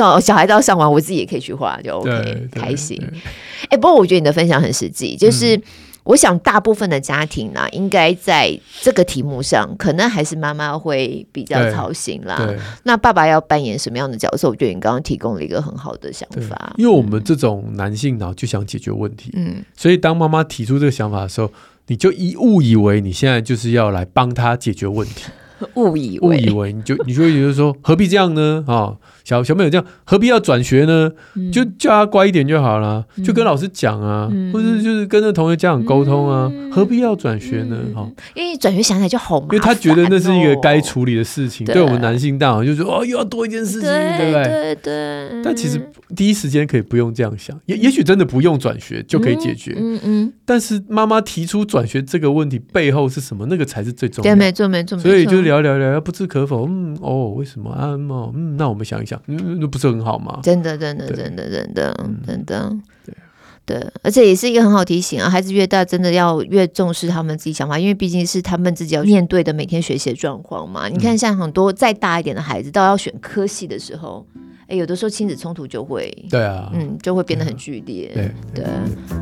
子要上完，我自己也可以去画，就 OK， 开心。哎、欸，不过我觉得你的分享很实际，就是。嗯，我想大部分的家庭呢，应该在这个题目上，可能还是妈妈会比较操心啦。那爸爸要扮演什么样的角色？我觉得你刚刚提供了一个很好的想法。 因为我们这种男性脑就想解决问题，嗯，所以当妈妈提出这个想法的时候，你就一误以为你现在就是要来帮他解决问题。 误以为， 误以为你就你就会觉得说何必这样呢？哦，小小朋友这样何必要转学呢？嗯、就叫他乖一点就好了，嗯、就跟老师讲啊，嗯、或者就是跟那同学家长沟通啊，嗯、何必要转学呢？哈、嗯， 因为转学想起来就好麻烦、哦， 因为他觉得那是一个该处理的事情。对, 对我们男性大脑就说哦，又要多一件事情，对, 对不对？对对。但其实第一时间可以不用这样想，也也许真的不用转学就可以解决。嗯 嗯, 嗯。但是妈妈提出转学这个问题背后是什么？那个才是最重要的。 对，没错没错。 所以就聊聊聊，不置可否。嗯，哦，为什么啊？嗯，那我们想一想，嗯，那不是很好吗？ 真的，真的，真的，真的，真的，对对，而且也是一个很好提醒啊。孩子越大，真的要越重视他们自己想法，因为毕竟是他们自己要面对的每天学习的状况嘛。你看，像很多再大一点的孩子，到要选科系的时候，哎，有的时候亲子冲突就会， 对啊， 嗯，就会变得很剧烈，对对。对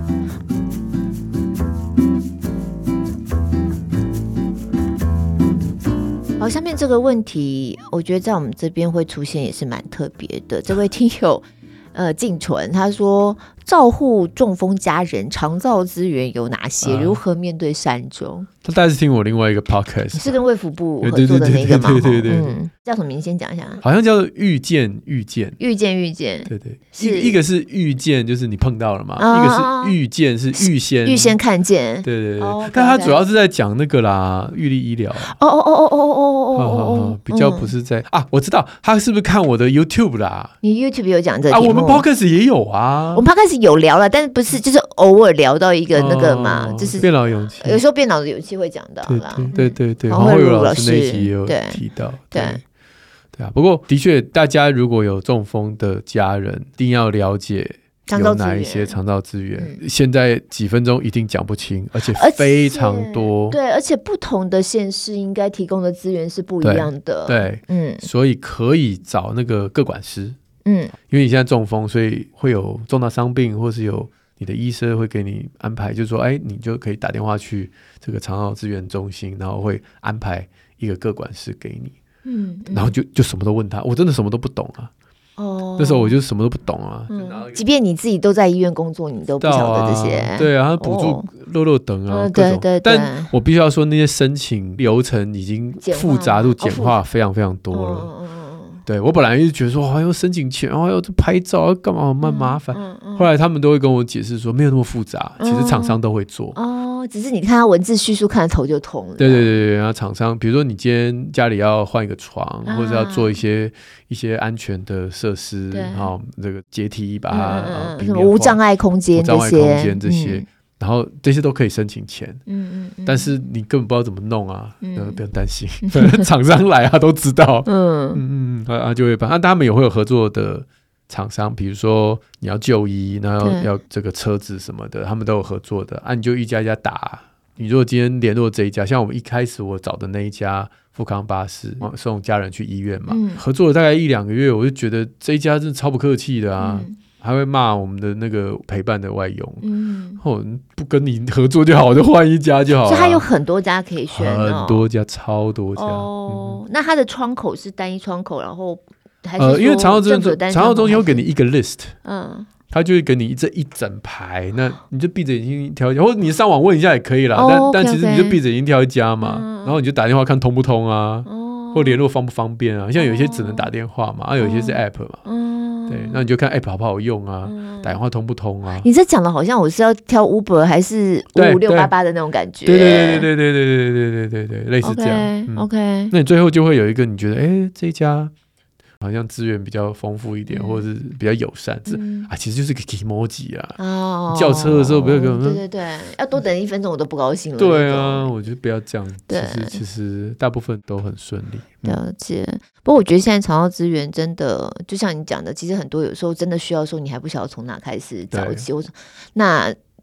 好，下面这个问题，我觉得在我们这边会出现也是蛮特别的。这位听友，呃，静纯他说，照护中风家人长照资源有哪些？啊、如何面对善终？ 他大概是听我另外一个 podcast， 你是跟卫福部合作的那个吗？ 对对对对对， 嗯，叫什么名？先讲一下。 好像叫做遇见遇见遇见遇见， 对对，一一个是遇见，就是你碰到了嘛；啊、一个是遇见，是预先预先看见。 对对对，哦、但他主要是在讲那个啦，预立医疗。 哦哦哦哦哦哦哦哦， 比较不是在、嗯、啊，我知道他是不是看我的 YouTube 啦？ 你 YouTube 有讲这个啊？我们 Podcast 也有啊， 我们 Podcast 有聊了，但是不是就是偶尔聊到一个那个嘛，哦、就是变老勇气， 有时候变老的勇气会讲到啦。 对对对，黄慧茹老师那一集也有提到，对 对, 对啊。不过的确，大家如果有中风的家人，一定要了解有哪一些长照资源。嗯、现在几分钟一定讲不清，而且非常多。 对，而且不同的县市应该提供的资源是不一样的。 对，对嗯，所以可以找那个个管师。嗯，因为你现在中风，所以会有重大伤病，或是有。你的医生会给你安排，就是说，哎，你就可以打电话去这个长照资源中心，然后会安排一个个管师给你，嗯，然后就就什么都问他，我真的什么都不懂啊，哦，那时候我就什么都不懂啊，嗯、 即便你自己都在医院工作，你都不晓得这些， 啊对啊，他补助漏漏等啊，哦、各种，对对对，但我必须要说，那些申请流程已经复杂度简化非常非常多了。哦对，我本来就觉得说，好、哦、要申请钱，哦，要拍照，要干嘛，蛮麻烦、嗯嗯嗯。后来他们都会跟我解释说，没有那么复杂，其实厂商都会做。 哦，只是你看他文字叙述，看得头就痛了。 对对对对，然后厂商，比如说你今天家里要换一个床，啊、或者要做一些一些安全的设施，然后这个阶梯把它、嗯嗯、 什么无障碍空间这些，无障碍空间这些。嗯然后这些都可以申请钱，嗯嗯嗯，但是你根本不知道怎么弄啊，嗯、不用担心，厂商来啊都知道，嗯嗯嗯，啊就会办，啊他们也会有合作的厂商，比如说你要就医，然后要这个车子什么的，他们都有合作的，啊你就一家一家打，你如果今天联络这一家，像我们一开始我找的那一家富康巴士，送家人去医院嘛，嗯、合作了大概一两个月，我就觉得这一家真的超不客气的啊。嗯还会骂我们的那个陪伴的外佣，嗯，哦，不跟你合作就好，我就换一家就好了。 所以他有很多家可以选、哦， 很多家，超多家。 哦、嗯，那他的窗口是单一窗口，然后还是说呃，因为长照长照中心会给你一个 list， 嗯，他就会给你这一整排，那你就闭着眼睛挑一家，或者你上网问一下也可以啦。哦、但 okay, 但其实你就闭着眼睛挑一家嘛，嗯、然后你就打电话看通不通啊，哦、或联络方不方便啊。像有一些只能打电话嘛，哦、啊，有一些是 app 嘛，嗯。对，那你就看 app 好不好用啊，嗯、打电话通不通啊？ 你这讲的好像我是要挑 Uber 还是五五六八八的那种感觉？ 对对对对对对对对对对对，类似这样。 OK，, 嗯 okay 那你最后就会有一个你觉得，哎，这一家好像资源比较丰富一点，嗯、或者是比较友善，嗯、啊，其实就是个 emoji 啊。哦，叫车的时候不要跟我们， 对对对，要多等一分钟我都不高兴了。 对啊，我觉得不要这样。其实其实大部分都很顺利。 了解，不过我觉得现在长照资源真的就像你讲的，其实很多有时候真的需要说你还不晓得从哪开始找起。那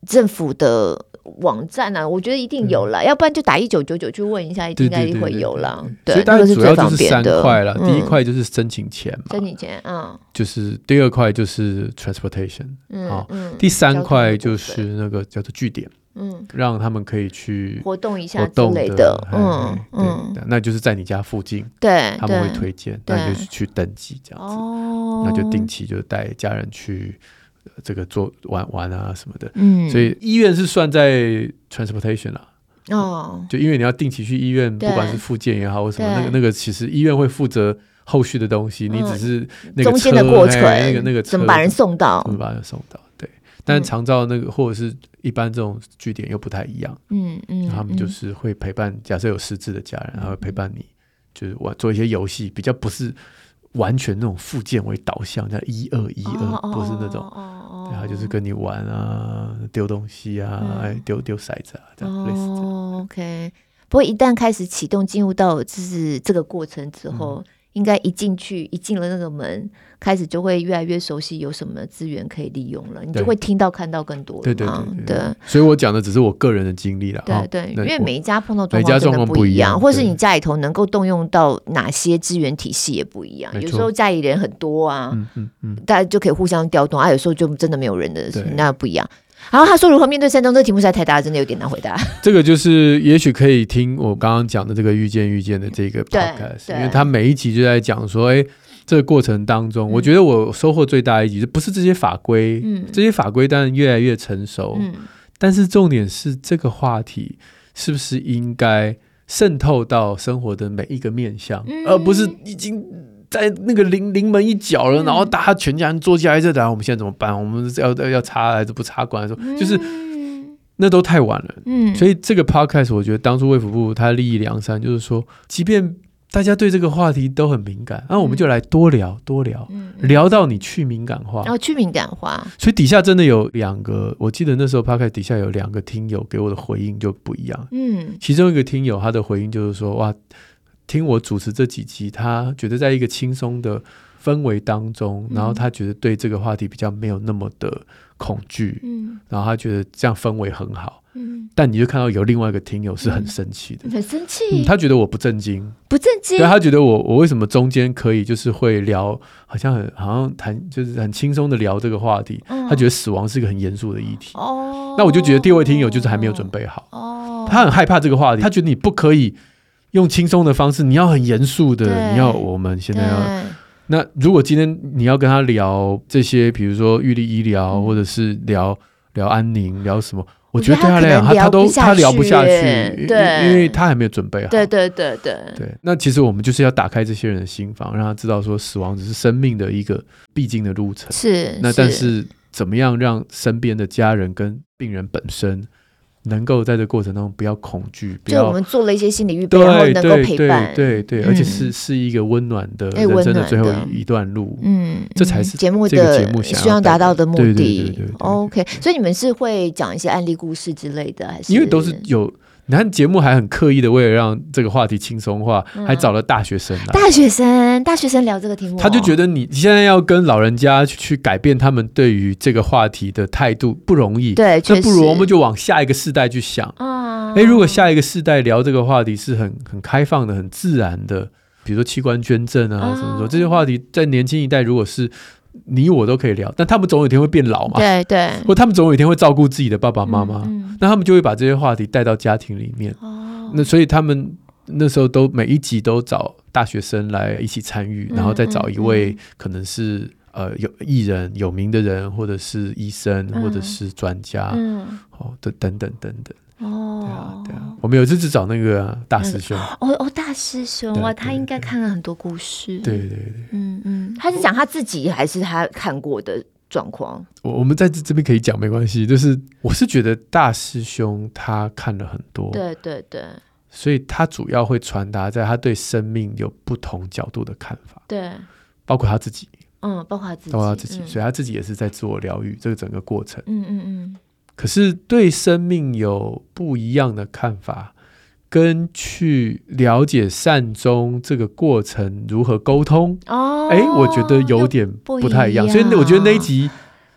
政府的网站啊，我觉得一定有啦，要不然就打一九九九去问一下，应该会有啦。对， 所以大概主要就是三块啦、嗯、第一块就是申请钱嘛， 申请钱，嗯， 就是第二块就是 transportation， 嗯、哦嗯、第三块就是那个叫做据点，嗯，让他们可以去活动一下之类的，嗯嗯，那就是在你家附近， 对， 他们会推荐，那你就去登记这样子，哦，那就定期就带家人去。这个做玩玩啊什么的，嗯，所以医院是算在 transportation 啦，哦，就因为你要定期去医院，不管是复健也好或什么，那个那个其实医院会负责后续的东西，嗯、你只是那个中间的过程， 那个那个怎么把人送到， 怎么把人送到，对。但是长照那个或者是一般这种据点又不太一样，嗯嗯，他们就是会陪伴，假设有失智的家人，他会陪伴你，就是玩做一些游戏，比较不是。完全那种复健为导向，叫一二一二，不是那种，哦、对，他就是跟你玩啊，丢东西啊，嗯、丢丢骰子啊，这样、哦、类似这样。 OK， 不过一旦开始启动，进入到就是这个过程之后。嗯应该一进去一进了那个门，开始就会越来越熟悉有什么资源可以利用了，你就会听到看到更多了。 对对 对, 对, 对, 对，所以我讲的只是我个人的经历啦。 对对，因为每一家碰到状况真的不一样，或是你家里头能够动用到哪些资源体系也不一样。有时候家里人很多啊，嗯嗯嗯，大家就可以互相调动啊。有时候就真的没有人的，那不一样。然后他说如何面对山东，这个题目实在太大了，真的有点难回答。 这个就是也许可以听我刚刚讲的这个遇见遇见的这个 podcast， 因为他每一集就在讲说，哎，这个过程当中、嗯、我觉得我收获最大一集不是这些法规、嗯、这些法规当然越来越成熟、嗯、但是重点是这个话题是不是应该渗透到生活的每一个面向、嗯、而不是已经在那个临临门一脚了、嗯、然后大家全家人坐下来这，然后我们现在怎么办？我们要要插还是不插管？嗯、就是那都太晚了。嗯，所以这个 podcast 我觉得当初卫福部它立意良善，就是说，即便大家对这个话题都很敏感，那、啊、我们就来多聊多聊、嗯，聊到你去敏感化， 然后去敏感化。 所以底下真的有两个，我记得那时候 podcast 底下有两个听友给我的回应就不一样。嗯，其中一个听友他的回应就是说，哇。听我主持这几集，他觉得在一个轻松的氛围当中、嗯、然后他觉得对这个话题比较没有那么的恐惧、嗯、然后他觉得这样氛围很好、嗯、但你就看到有另外一个听友是很生气的、 嗯、很生气、 嗯、他觉得我不正经不正经， 对，他觉得我我为什么中间可以就是会聊好像很好像谈就是很轻松的聊这个话题、嗯、他觉得死亡是一个很严肃的议题、哦、那我就觉得第二位听友就是还没有准备好、哦、他很害怕这个话题，他觉得你不可以用轻松的方式，你要很严肃的，你要我们现在要。那如果今天你要跟他聊这些，比如说预立医疗、嗯，或者是聊聊安宁，聊什么？我觉得对他来讲，他他都他聊不下去，对，因为他还没有准备好。 对对对对对。那其实我们就是要打开这些人的心房，让他知道说，死亡只是生命的一个必经的路程。 是。 那但是怎么样让身边的家人跟病人本身？能够在这个过程当中不要恐惧，不要就我们做了一些心理预备，然后能够陪伴， 对对对、嗯、而且是是一个温暖的人生的最后一段路，嗯，这才是节目的希望达到的目的。对对对对对对 OK， 所以你们是会讲一些案例故事之类的，还是因为都是有。你看节目还很刻意的为了让这个话题轻松化、嗯、还找了大学生来大学生大学生聊这个题目、哦、 他就觉得你现在要跟老人家去改变他们对于这个话题的态度不容易， 对， 那不如我们就往下一个世代去想、嗯、如果下一个世代聊这个话题是很很开放的很自然的，比如说器官捐赠啊、嗯、什么说这些话题在年轻一代如果是你我都可以聊，但他们总有一天会变老嘛， 对对， 或他们总有一天会照顾自己的爸爸妈妈、嗯嗯、那他们就会把这些话题带到家庭里面、哦、那所以他们那时候都每一集都找大学生来一起参与、嗯、然后再找一位可能是、呃、有艺人有名的人或者是医生、嗯、或者是专家、嗯哦、等等等等哦，对啊对啊，我们有一次只找那个、啊、大师兄、 嗯、哦哦，大师兄哇，他应该看了很多故事， 对对对， 嗯嗯，他是讲他自己还是他看过的状况？ 我我们在这边可以讲没关系，就是我是觉得大师兄他看了很多， 对对对， 所以他主要会传达在他对生命有不同角度的看法， 对， 包括他自己， 嗯，包括他自己， 包括他自己、嗯、所以他自己也是在自我疗愈这个整个过程， 嗯嗯嗯。 可是对生命有不一样的看法，跟去了解善终这个过程如何沟通，哦，哎，我觉得有点不太一样，所以我觉得那一集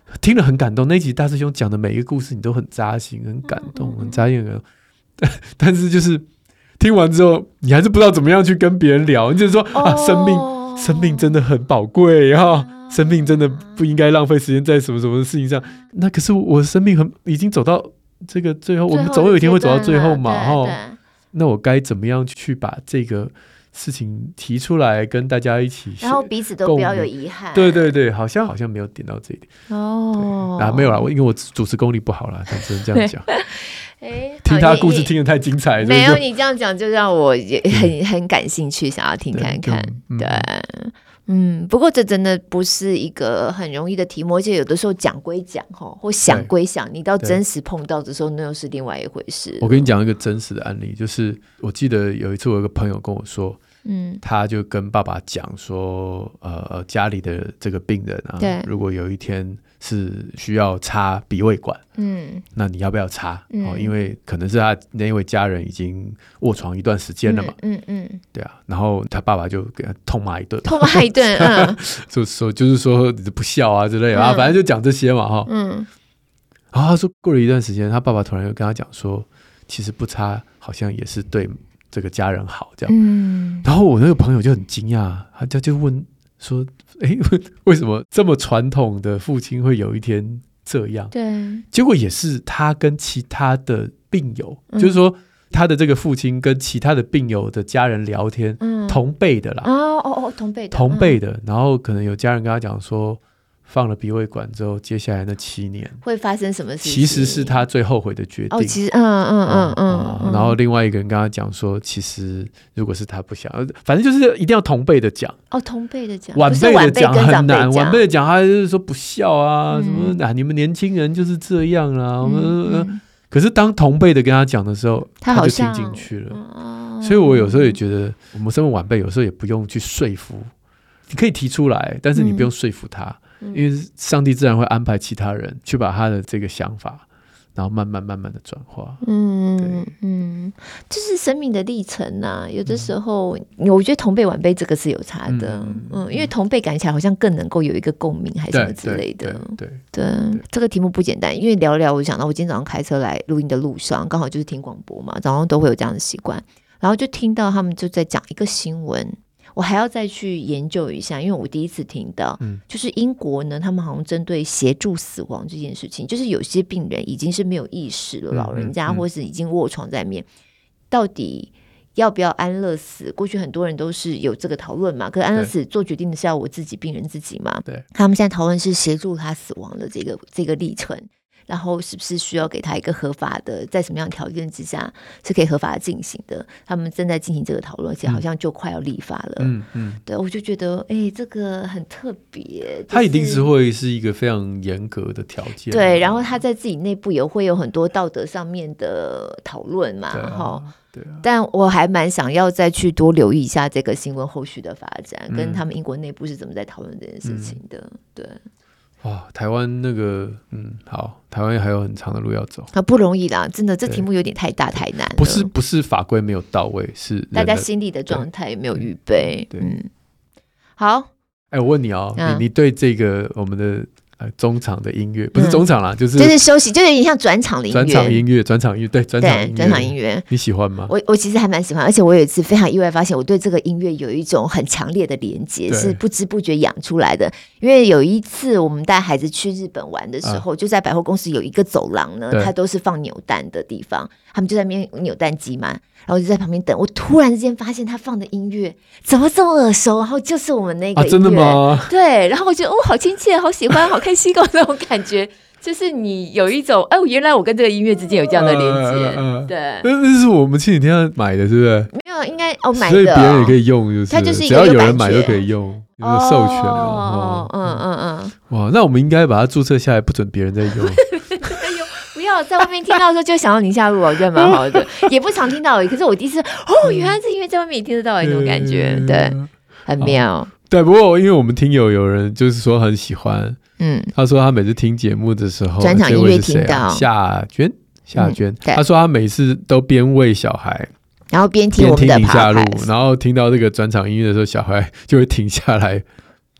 听了很感动。那一集大师兄讲的每一个故事你都很扎心很感动、嗯、很扎心很感动，但是就是听完之后你还是不知道怎么样去跟别人聊，你就是说、哦、啊，生命生命真的很宝贵哈、啊，生命真的不应该浪费时间在什么什么事情上。那可是我的生命很已经走到这个最后，我们总有一天会走到最后嘛哈。那我该怎么样去把这个事情提出来跟大家一起， 然后彼此都不要有遗憾。 对对对，好像好像没有点到这一点哦。 啊，没有啦，因为我主持功力不好啦，只能这样讲。欸、听他故事听得太精彩， 没有你这样讲就让我也很很感兴趣，想要听看看。对，对嗯，不过这真的不是一个很容易的题目，而且有的时候讲归讲或想归想，你到真实碰到的时候那又是另外一回事。 我跟你讲一个真实的案例，就是我记得有一次我有一个朋友跟我说，嗯，他就跟爸爸讲说，呃，家里的这个病人啊，如果有一天是需要插鼻胃管，嗯，那你要不要插、嗯哦、因为可能是他那位家人已经卧床一段时间了嘛，嗯 嗯, 嗯对啊，然后他爸爸就给他痛骂一顿， 痛骂一顿，嗯， 就说就是说你不孝啊之类的、嗯、啊，反正就讲这些嘛，哈，嗯，然后他说过了一段时间，他爸爸突然又跟他讲说，其实不插好像也是对这个家人好，这样，嗯，然后我那个朋友就很惊讶，他就问说，哎，为什么这么传统的父亲会有一天这样？对，结果也是他跟其他的病友，嗯、就是说他的这个父亲跟其他的病友的家人聊天，嗯、同辈的啦， 哦哦哦，同辈的， 同辈的，嗯、然后可能有家人跟他讲说，放了鼻胃管之后，接下来那七年会发生什么事情？ 其实是他最后悔的决定。 哦，其实，嗯嗯嗯嗯嗯。 然后另外一个人跟他讲说，其实如果是他不想，反正就是一定要同辈的讲。 哦，同辈的讲， 晚辈的讲很难。晚辈的讲，他就是说不孝啊，嗯、什么啊，你们年轻人就是这样啦。嗯嗯、可是当同辈的跟他讲的时候，他, 他就听进去了。嗯、所以我有时候也觉得，我们身为晚辈，有时候也不用去说服，你可以提出来，但是你不用说服他。嗯因为上帝自然会安排其他人去把他的这个想法，然后慢慢慢慢的转化。嗯嗯，这是生命的历程啊。有的时候，嗯、我觉得同辈晚辈这个是有差的。嗯, 嗯，因为同辈感起来好像更能够有一个共鸣，还是什么之类的。对 对, 对, 对，这个题目不简单。因为聊聊，我想到我今天早上开车来录音的路上，刚好就是听广播嘛，早上都会有这样的习惯，然后就听到他们就在讲一个新闻。我还要再去研究一下，因为我第一次听到、嗯、就是英国呢，他们好像针对协助死亡这件事情，就是有些病人已经是没有意识了，嗯、老人家或是已经卧床在面、嗯、到底要不要安乐死？过去很多人都是有这个讨论嘛，可是安乐死做决定的是要我自己病人自己嘛，对，他们现在讨论是协助他死亡的这个这个历程，然后是不是需要给他一个合法的，在什么样的条件之下是可以合法的进行的？他们正在进行这个讨论，而且好像就快要立法了。嗯嗯，对，我就觉得，哎、欸，这个很特别。 他、就是、一定是会是一个非常严格的条件。 对，然后他在自己内部也会有很多道德上面的讨论嘛，哈。对啊，但我还蛮想要再去多留意一下这个新闻后续的发展，嗯、跟他们英国内部是怎么在讨论这件事情的。嗯、对。 哇，台湾那个，嗯，好，台湾还有很长的路要走啊，不容易啦，真的，这题目有点太大太难了。 不是不是法规没有到位，是大家心理的状态也没有预备。对，嗯，好， 哎、欸，我问你哦，嗯、你你对这个我们的呃中场的音乐，不是中场啦，嗯、就是就是休息，就有点像转场的音乐， 转场音乐，转场音乐，对，转场音乐， 转场音乐， 你喜欢吗？ 我我其实还蛮喜欢，而且我有一次非常意外发现，我对这个音乐有一种很强烈的连结，是不知不觉养出来的。因为有一次我们带孩子去日本玩的时候，啊、就在百货公司有一个走廊呢，它都是放扭蛋的地方，他们就在那边扭蛋机嘛，然后就在旁边等。我突然之间发现他放的音乐怎么这么耳熟，然后就是我们那个音乐，啊、真的吗？对，然后我觉得哦，好亲切，好喜欢，好开心哦，那种感觉。就是你有一种，哎，原来我跟这个音乐之间有这样的连接，呃呃、对。 那那是我们前几天买的，是不是？ 没有，应该哦买的， 所以别人也可以用，就是它就是只要有人买都可以用，有授权哦，嗯嗯嗯。 哇，那我们应该把它注册下来，不准别人再用。 不要在外面听到的时候就想到宁夏路，我觉得蛮好的，也不常听到而已。可是我第一次，哦，原来这音乐在外面也听得到那种感觉，对，很妙。 对，不过因为我们听友有人就是说很喜欢。嗯，他说他每次听节目的时候， 转场音乐听到夏娟，夏娟、嗯，他说他每次都边喂小孩， 然后边听我们的 podcast， 然后听到这个转场音乐的时候，小孩就会停下来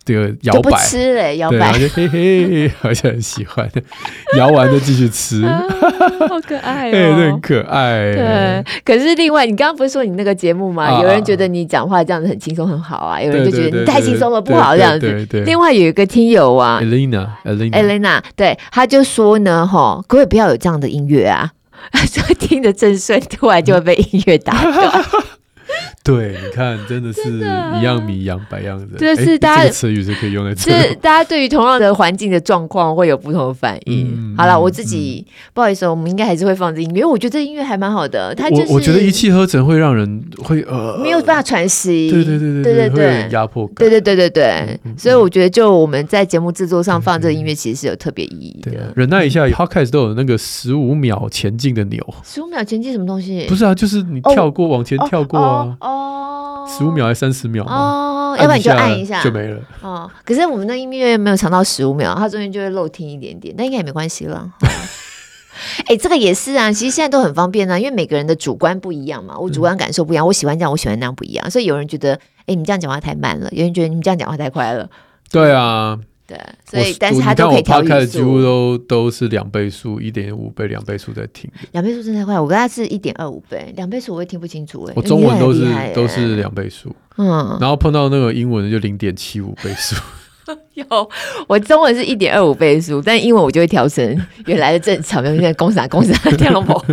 这个摇摆， 就不吃了摇摆， 对，就嘿嘿，好像很喜欢，摇完就继续吃， 啊、好可爱哦， 哎、欸，这很可爱。 对，可是另外，你刚刚不是说你那个节目吗？啊、有人觉得你讲话这样子很轻松很好啊，有人就觉得你太轻松了不好这样子。对对对对对，另外有一个听友啊 ，Elena Elena Elena， 对，他就说呢，哈，可不可以不要有这样的音乐啊？说听着正顺，突然就会被音乐打断。 对，你看，真的是一样米养百样人。 这是大家、 欸、这个词语是可以用在这里。 是大家对于同样的环境的状况会有不同的反应。嗯、好了，我自己、嗯、不好意思，我们应该还是会放这音乐，因为我觉得这音乐还蛮好的。它就是、 我我觉得一气呵成会让人会呃没有办法喘息。 对对对对对对，会有点压迫感。 对对对对对，嗯嗯、所以我觉得就我们在节目制作上放这个音乐，其实是有特别意义的。 对，忍耐一下 ，Podcast 都有那个十五秒前进的钮。 十五秒前进什么东西？ 不是啊，就是你跳过、哦、往前跳过啊。 哦。哦十五秒还是三十秒哦，要不然你就按一下就没了。 哦，可是我们的音乐没有长到十五秒，它中间就会漏听一点点，但应该也没关系了。哎、欸，这个也是啊，其实现在都很方便啊，因为每个人的主观不一样嘛，我主观感受不一样，嗯、我喜欢这样，我喜欢那样不一样，所以有人觉得，哎、欸，你这样讲话太慢了，有人觉得你们这样讲话太快了。 对啊。 对，所以但是他都可以调语速。 我几乎都都是两倍速、一点五倍、两倍速在听的。 两倍速真的太快，我跟他是一点二五倍，两倍速我会听不清楚哎、欸。 我中文都是都是两倍速，嗯，然后碰到那个英文的就零点七五倍速。 有，我中文是一点二五倍速，但英文我就会调成原来的正常，比如现在公啥公啥跳龙宝。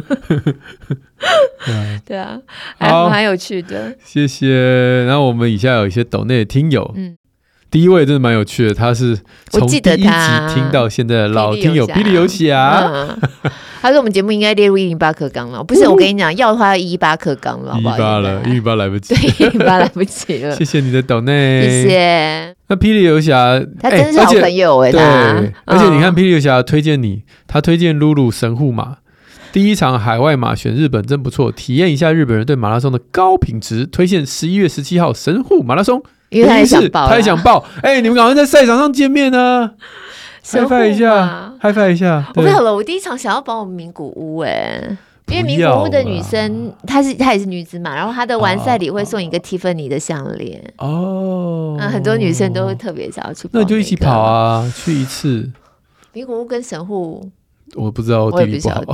对啊，还蛮有趣的。 谢谢。然后我们以下有一些抖内的听友，嗯。第一位真的蛮有趣的，他是从第一集听到现在的老听友霹雳游侠、嗯， 他说我们节目应该列入一零八课纲了，不是、嗯、我跟你讲，要的话要一一八课纲了，好不好？ 一一八了，一一八来不及， 对，一一八来不及了。 谢谢你的抖内， 谢谢。 那霹雳游侠， 他真是好朋友哎、欸， 对， 嗯、 而且你看霹雳游侠推荐你，他推荐露露神户马。第一场海外马选日本真不错，体验一下日本人对马拉松的高品质。推荐十一月十七号神户马拉松， 因为他也想报， 他也想报。哎、欸，你们赶快在赛场上见面啊！嗨翻一下，嗨翻一下。 我不要了，我第一场想要报我们名古屋哎、欸，因为名古屋的女生，她是她也是女子嘛，然后她的完赛礼会送一个 Tiffany 的项链哦、嗯，很多女生都会特别想要去报、那個。 那你就一起跑啊，去一次。 名古屋跟神户。 我不知道，我地理不好。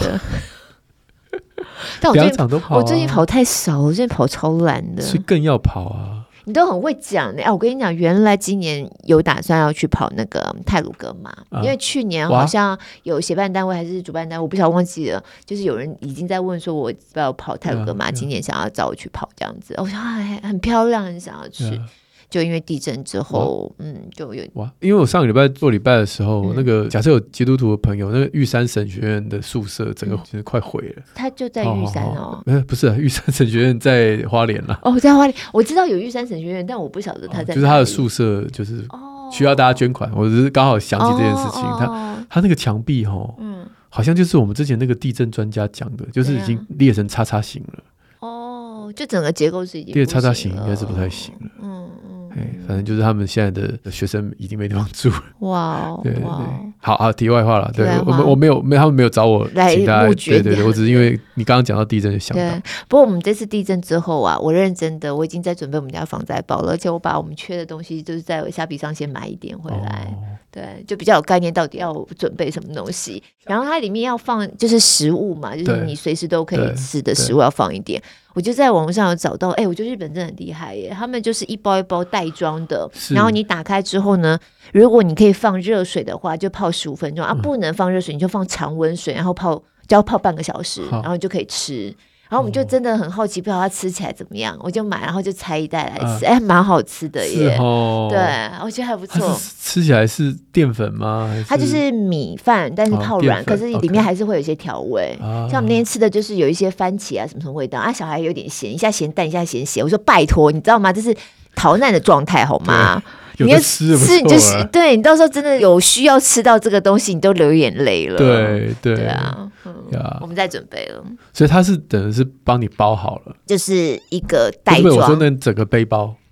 但我最近场都跑、啊， 我最近跑太少，我最近跑超懒的， 所以更要跑啊！ 你都很会讲的、欸、我跟你讲，原来今年有打算要去跑那个太鲁阁马、啊，因为去年好像有协办单位还是主办单位，我不晓得忘记了，就是有人已经在问说我要不要跑太鲁阁马、啊，今年想要找我去跑这样子，我说哎，很漂亮，很想要去。啊就因为地震之后，嗯，就有哇，因为我上个礼拜做礼拜的时候，嗯、那个假设有基督徒的朋友，那个玉山神学院的宿舍整个其实快毁了。 他就在玉山哦， 没有、哦，不是、啊、玉山神学院在花莲啦。 哦，在花莲，我知道有玉山神学院，但我不晓得他在、哦。 就是他的宿舍就是需要大家捐款，我只是刚好想起这件事情。哦、他他那个墙壁哦，嗯，好像就是我们之前那个地震专家讲的，就是已经裂成叉叉形了。 哦，就整个结构是已经裂叉叉形应该是不太行了。嗯。哎，反正就是他们现在的学生已经没地方住了。哇哦，对对对，好好，题外话了，对我们我没有没他们没有找我请大家，对对对，我只是因为你刚刚讲到地震就想到。对， 不过我们这次地震之后啊，我认真的，我已经在准备我们家防灾包了，而且我把我们缺的东西就是在虾皮上先买一点回来。哦，对，就比较有概念，到底要准备什么东西。然后它里面要放就是食物嘛，就是你随时都可以吃的食物要放一点。我就在网络上有找到，哎、欸，我觉得日本真的很厉害耶，他们就是一包一包袋装的，然后你打开之后呢，如果你可以放热水的话，就泡十五分钟、嗯、啊，不能放热水，你就放常温水，然后泡就要泡半个小时，然后你就可以吃。然后我们就真的很好奇，不知道它吃起来怎么样，我就买，然后就拆一袋来吃，哎、呃，蛮、欸、好吃的耶。哦，对，我觉得还不错。 吃起来是淀粉吗？还是它就是米饭，但是泡软、哦，可是里面还是会有一些调味。Okay. 像我们那天吃的就是有一些番茄啊，什么什么味道啊，小孩有点咸，一下咸淡，一下咸咸。我说拜托，你知道吗？这是逃难的状态，好吗？ 有的吃吃你就是对你到时候真的有需要吃到这个东西，你都流眼泪了。 对 对, 对啊、嗯，yeah. 我们在准备了， 所以它是等于是帮你包好了， 就是一个袋装。 我说那整个背包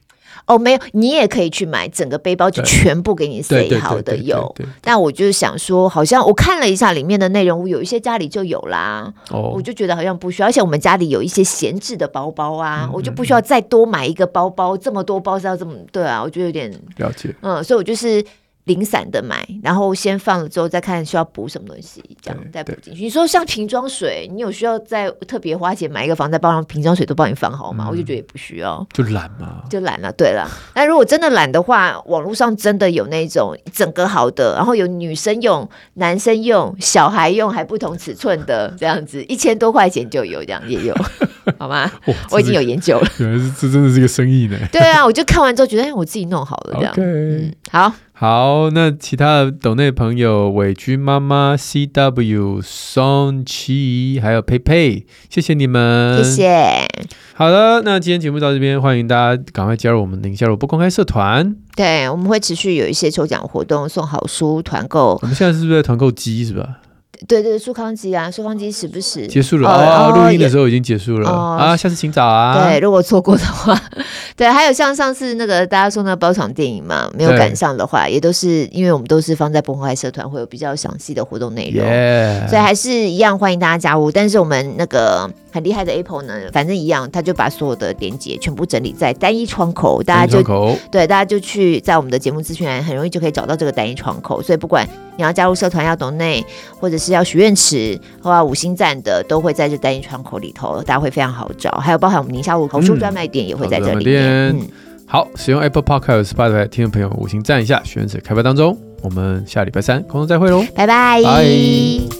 哦，没有，你也可以去买整个背包，就全部给你塞好的有。但我就是想说，好像我看了一下里面的内容物，有一些家里就有啦，哦、我就觉得好像不需要。而且我们家里有一些闲置的包包啊，嗯、我就不需要再多买一个包包，这么多包是要这么对啊，我觉得有点了解。 嗯，所以我就是零散的买，然后先放了之后再看需要补什么东西，这样再补进去。你说像瓶装水，你有需要再特别花钱买一个防灾包，让瓶装水都帮你放好吗？嗯、我就觉得也不需要， 就懒嘛， 就懒了。对了，那如果真的懒的话，网络上真的有那种整个好的，然后有女生用、男生用、小孩用，还不同尺寸的这样子，一千多块钱就有，这样也有。好吗？我已经有研究了。 原来是这真的是个生意呢。 对啊，我就看完之后觉得，哎，我自己弄好了这样。 OK， 嗯、好。 好，那其他的抖内朋友，伟君妈妈、C W、宋琪，还有佩佩，谢谢你们， 谢谢。 好了，那今天节目到这边，欢迎大家赶快加入我们宁夏路不公开社团。 对，我们会持续有一些抽奖活动，送好书、团购。 我们现在是不是在团购机？是吧？ 对对，苏康基啊，苏康基时不时结束了哦，录、哦、音的时候已经结束了、哦、啊，下次请早啊。 对，如果错过的话，对，还有像上次那个大家说那个包场电影嘛，没有赶上的话，也都是因为我们都是放在不公开社团，会有比较详细的活动内容， yeah. 所以还是一样欢迎大家加入。但是我们那个很厉害的 Apple 呢，反正一样，他就把所有的连结全部整理在单一窗口，大家就对大家就去在我们的节目资讯栏很容易就可以找到这个单一窗口，所以不管你要加入社团、要抖内，或者是要许愿池或者五星赞的，都会在这单一窗口里头，大家会非常好找。还有包含我们宁夏路好书专卖店也会在这里面。嗯嗯、 好，使用 Apple Podcast、Spotify 听众朋友五星赞一下，许愿池开发当中。我们下礼拜三空中再会喽， 拜拜。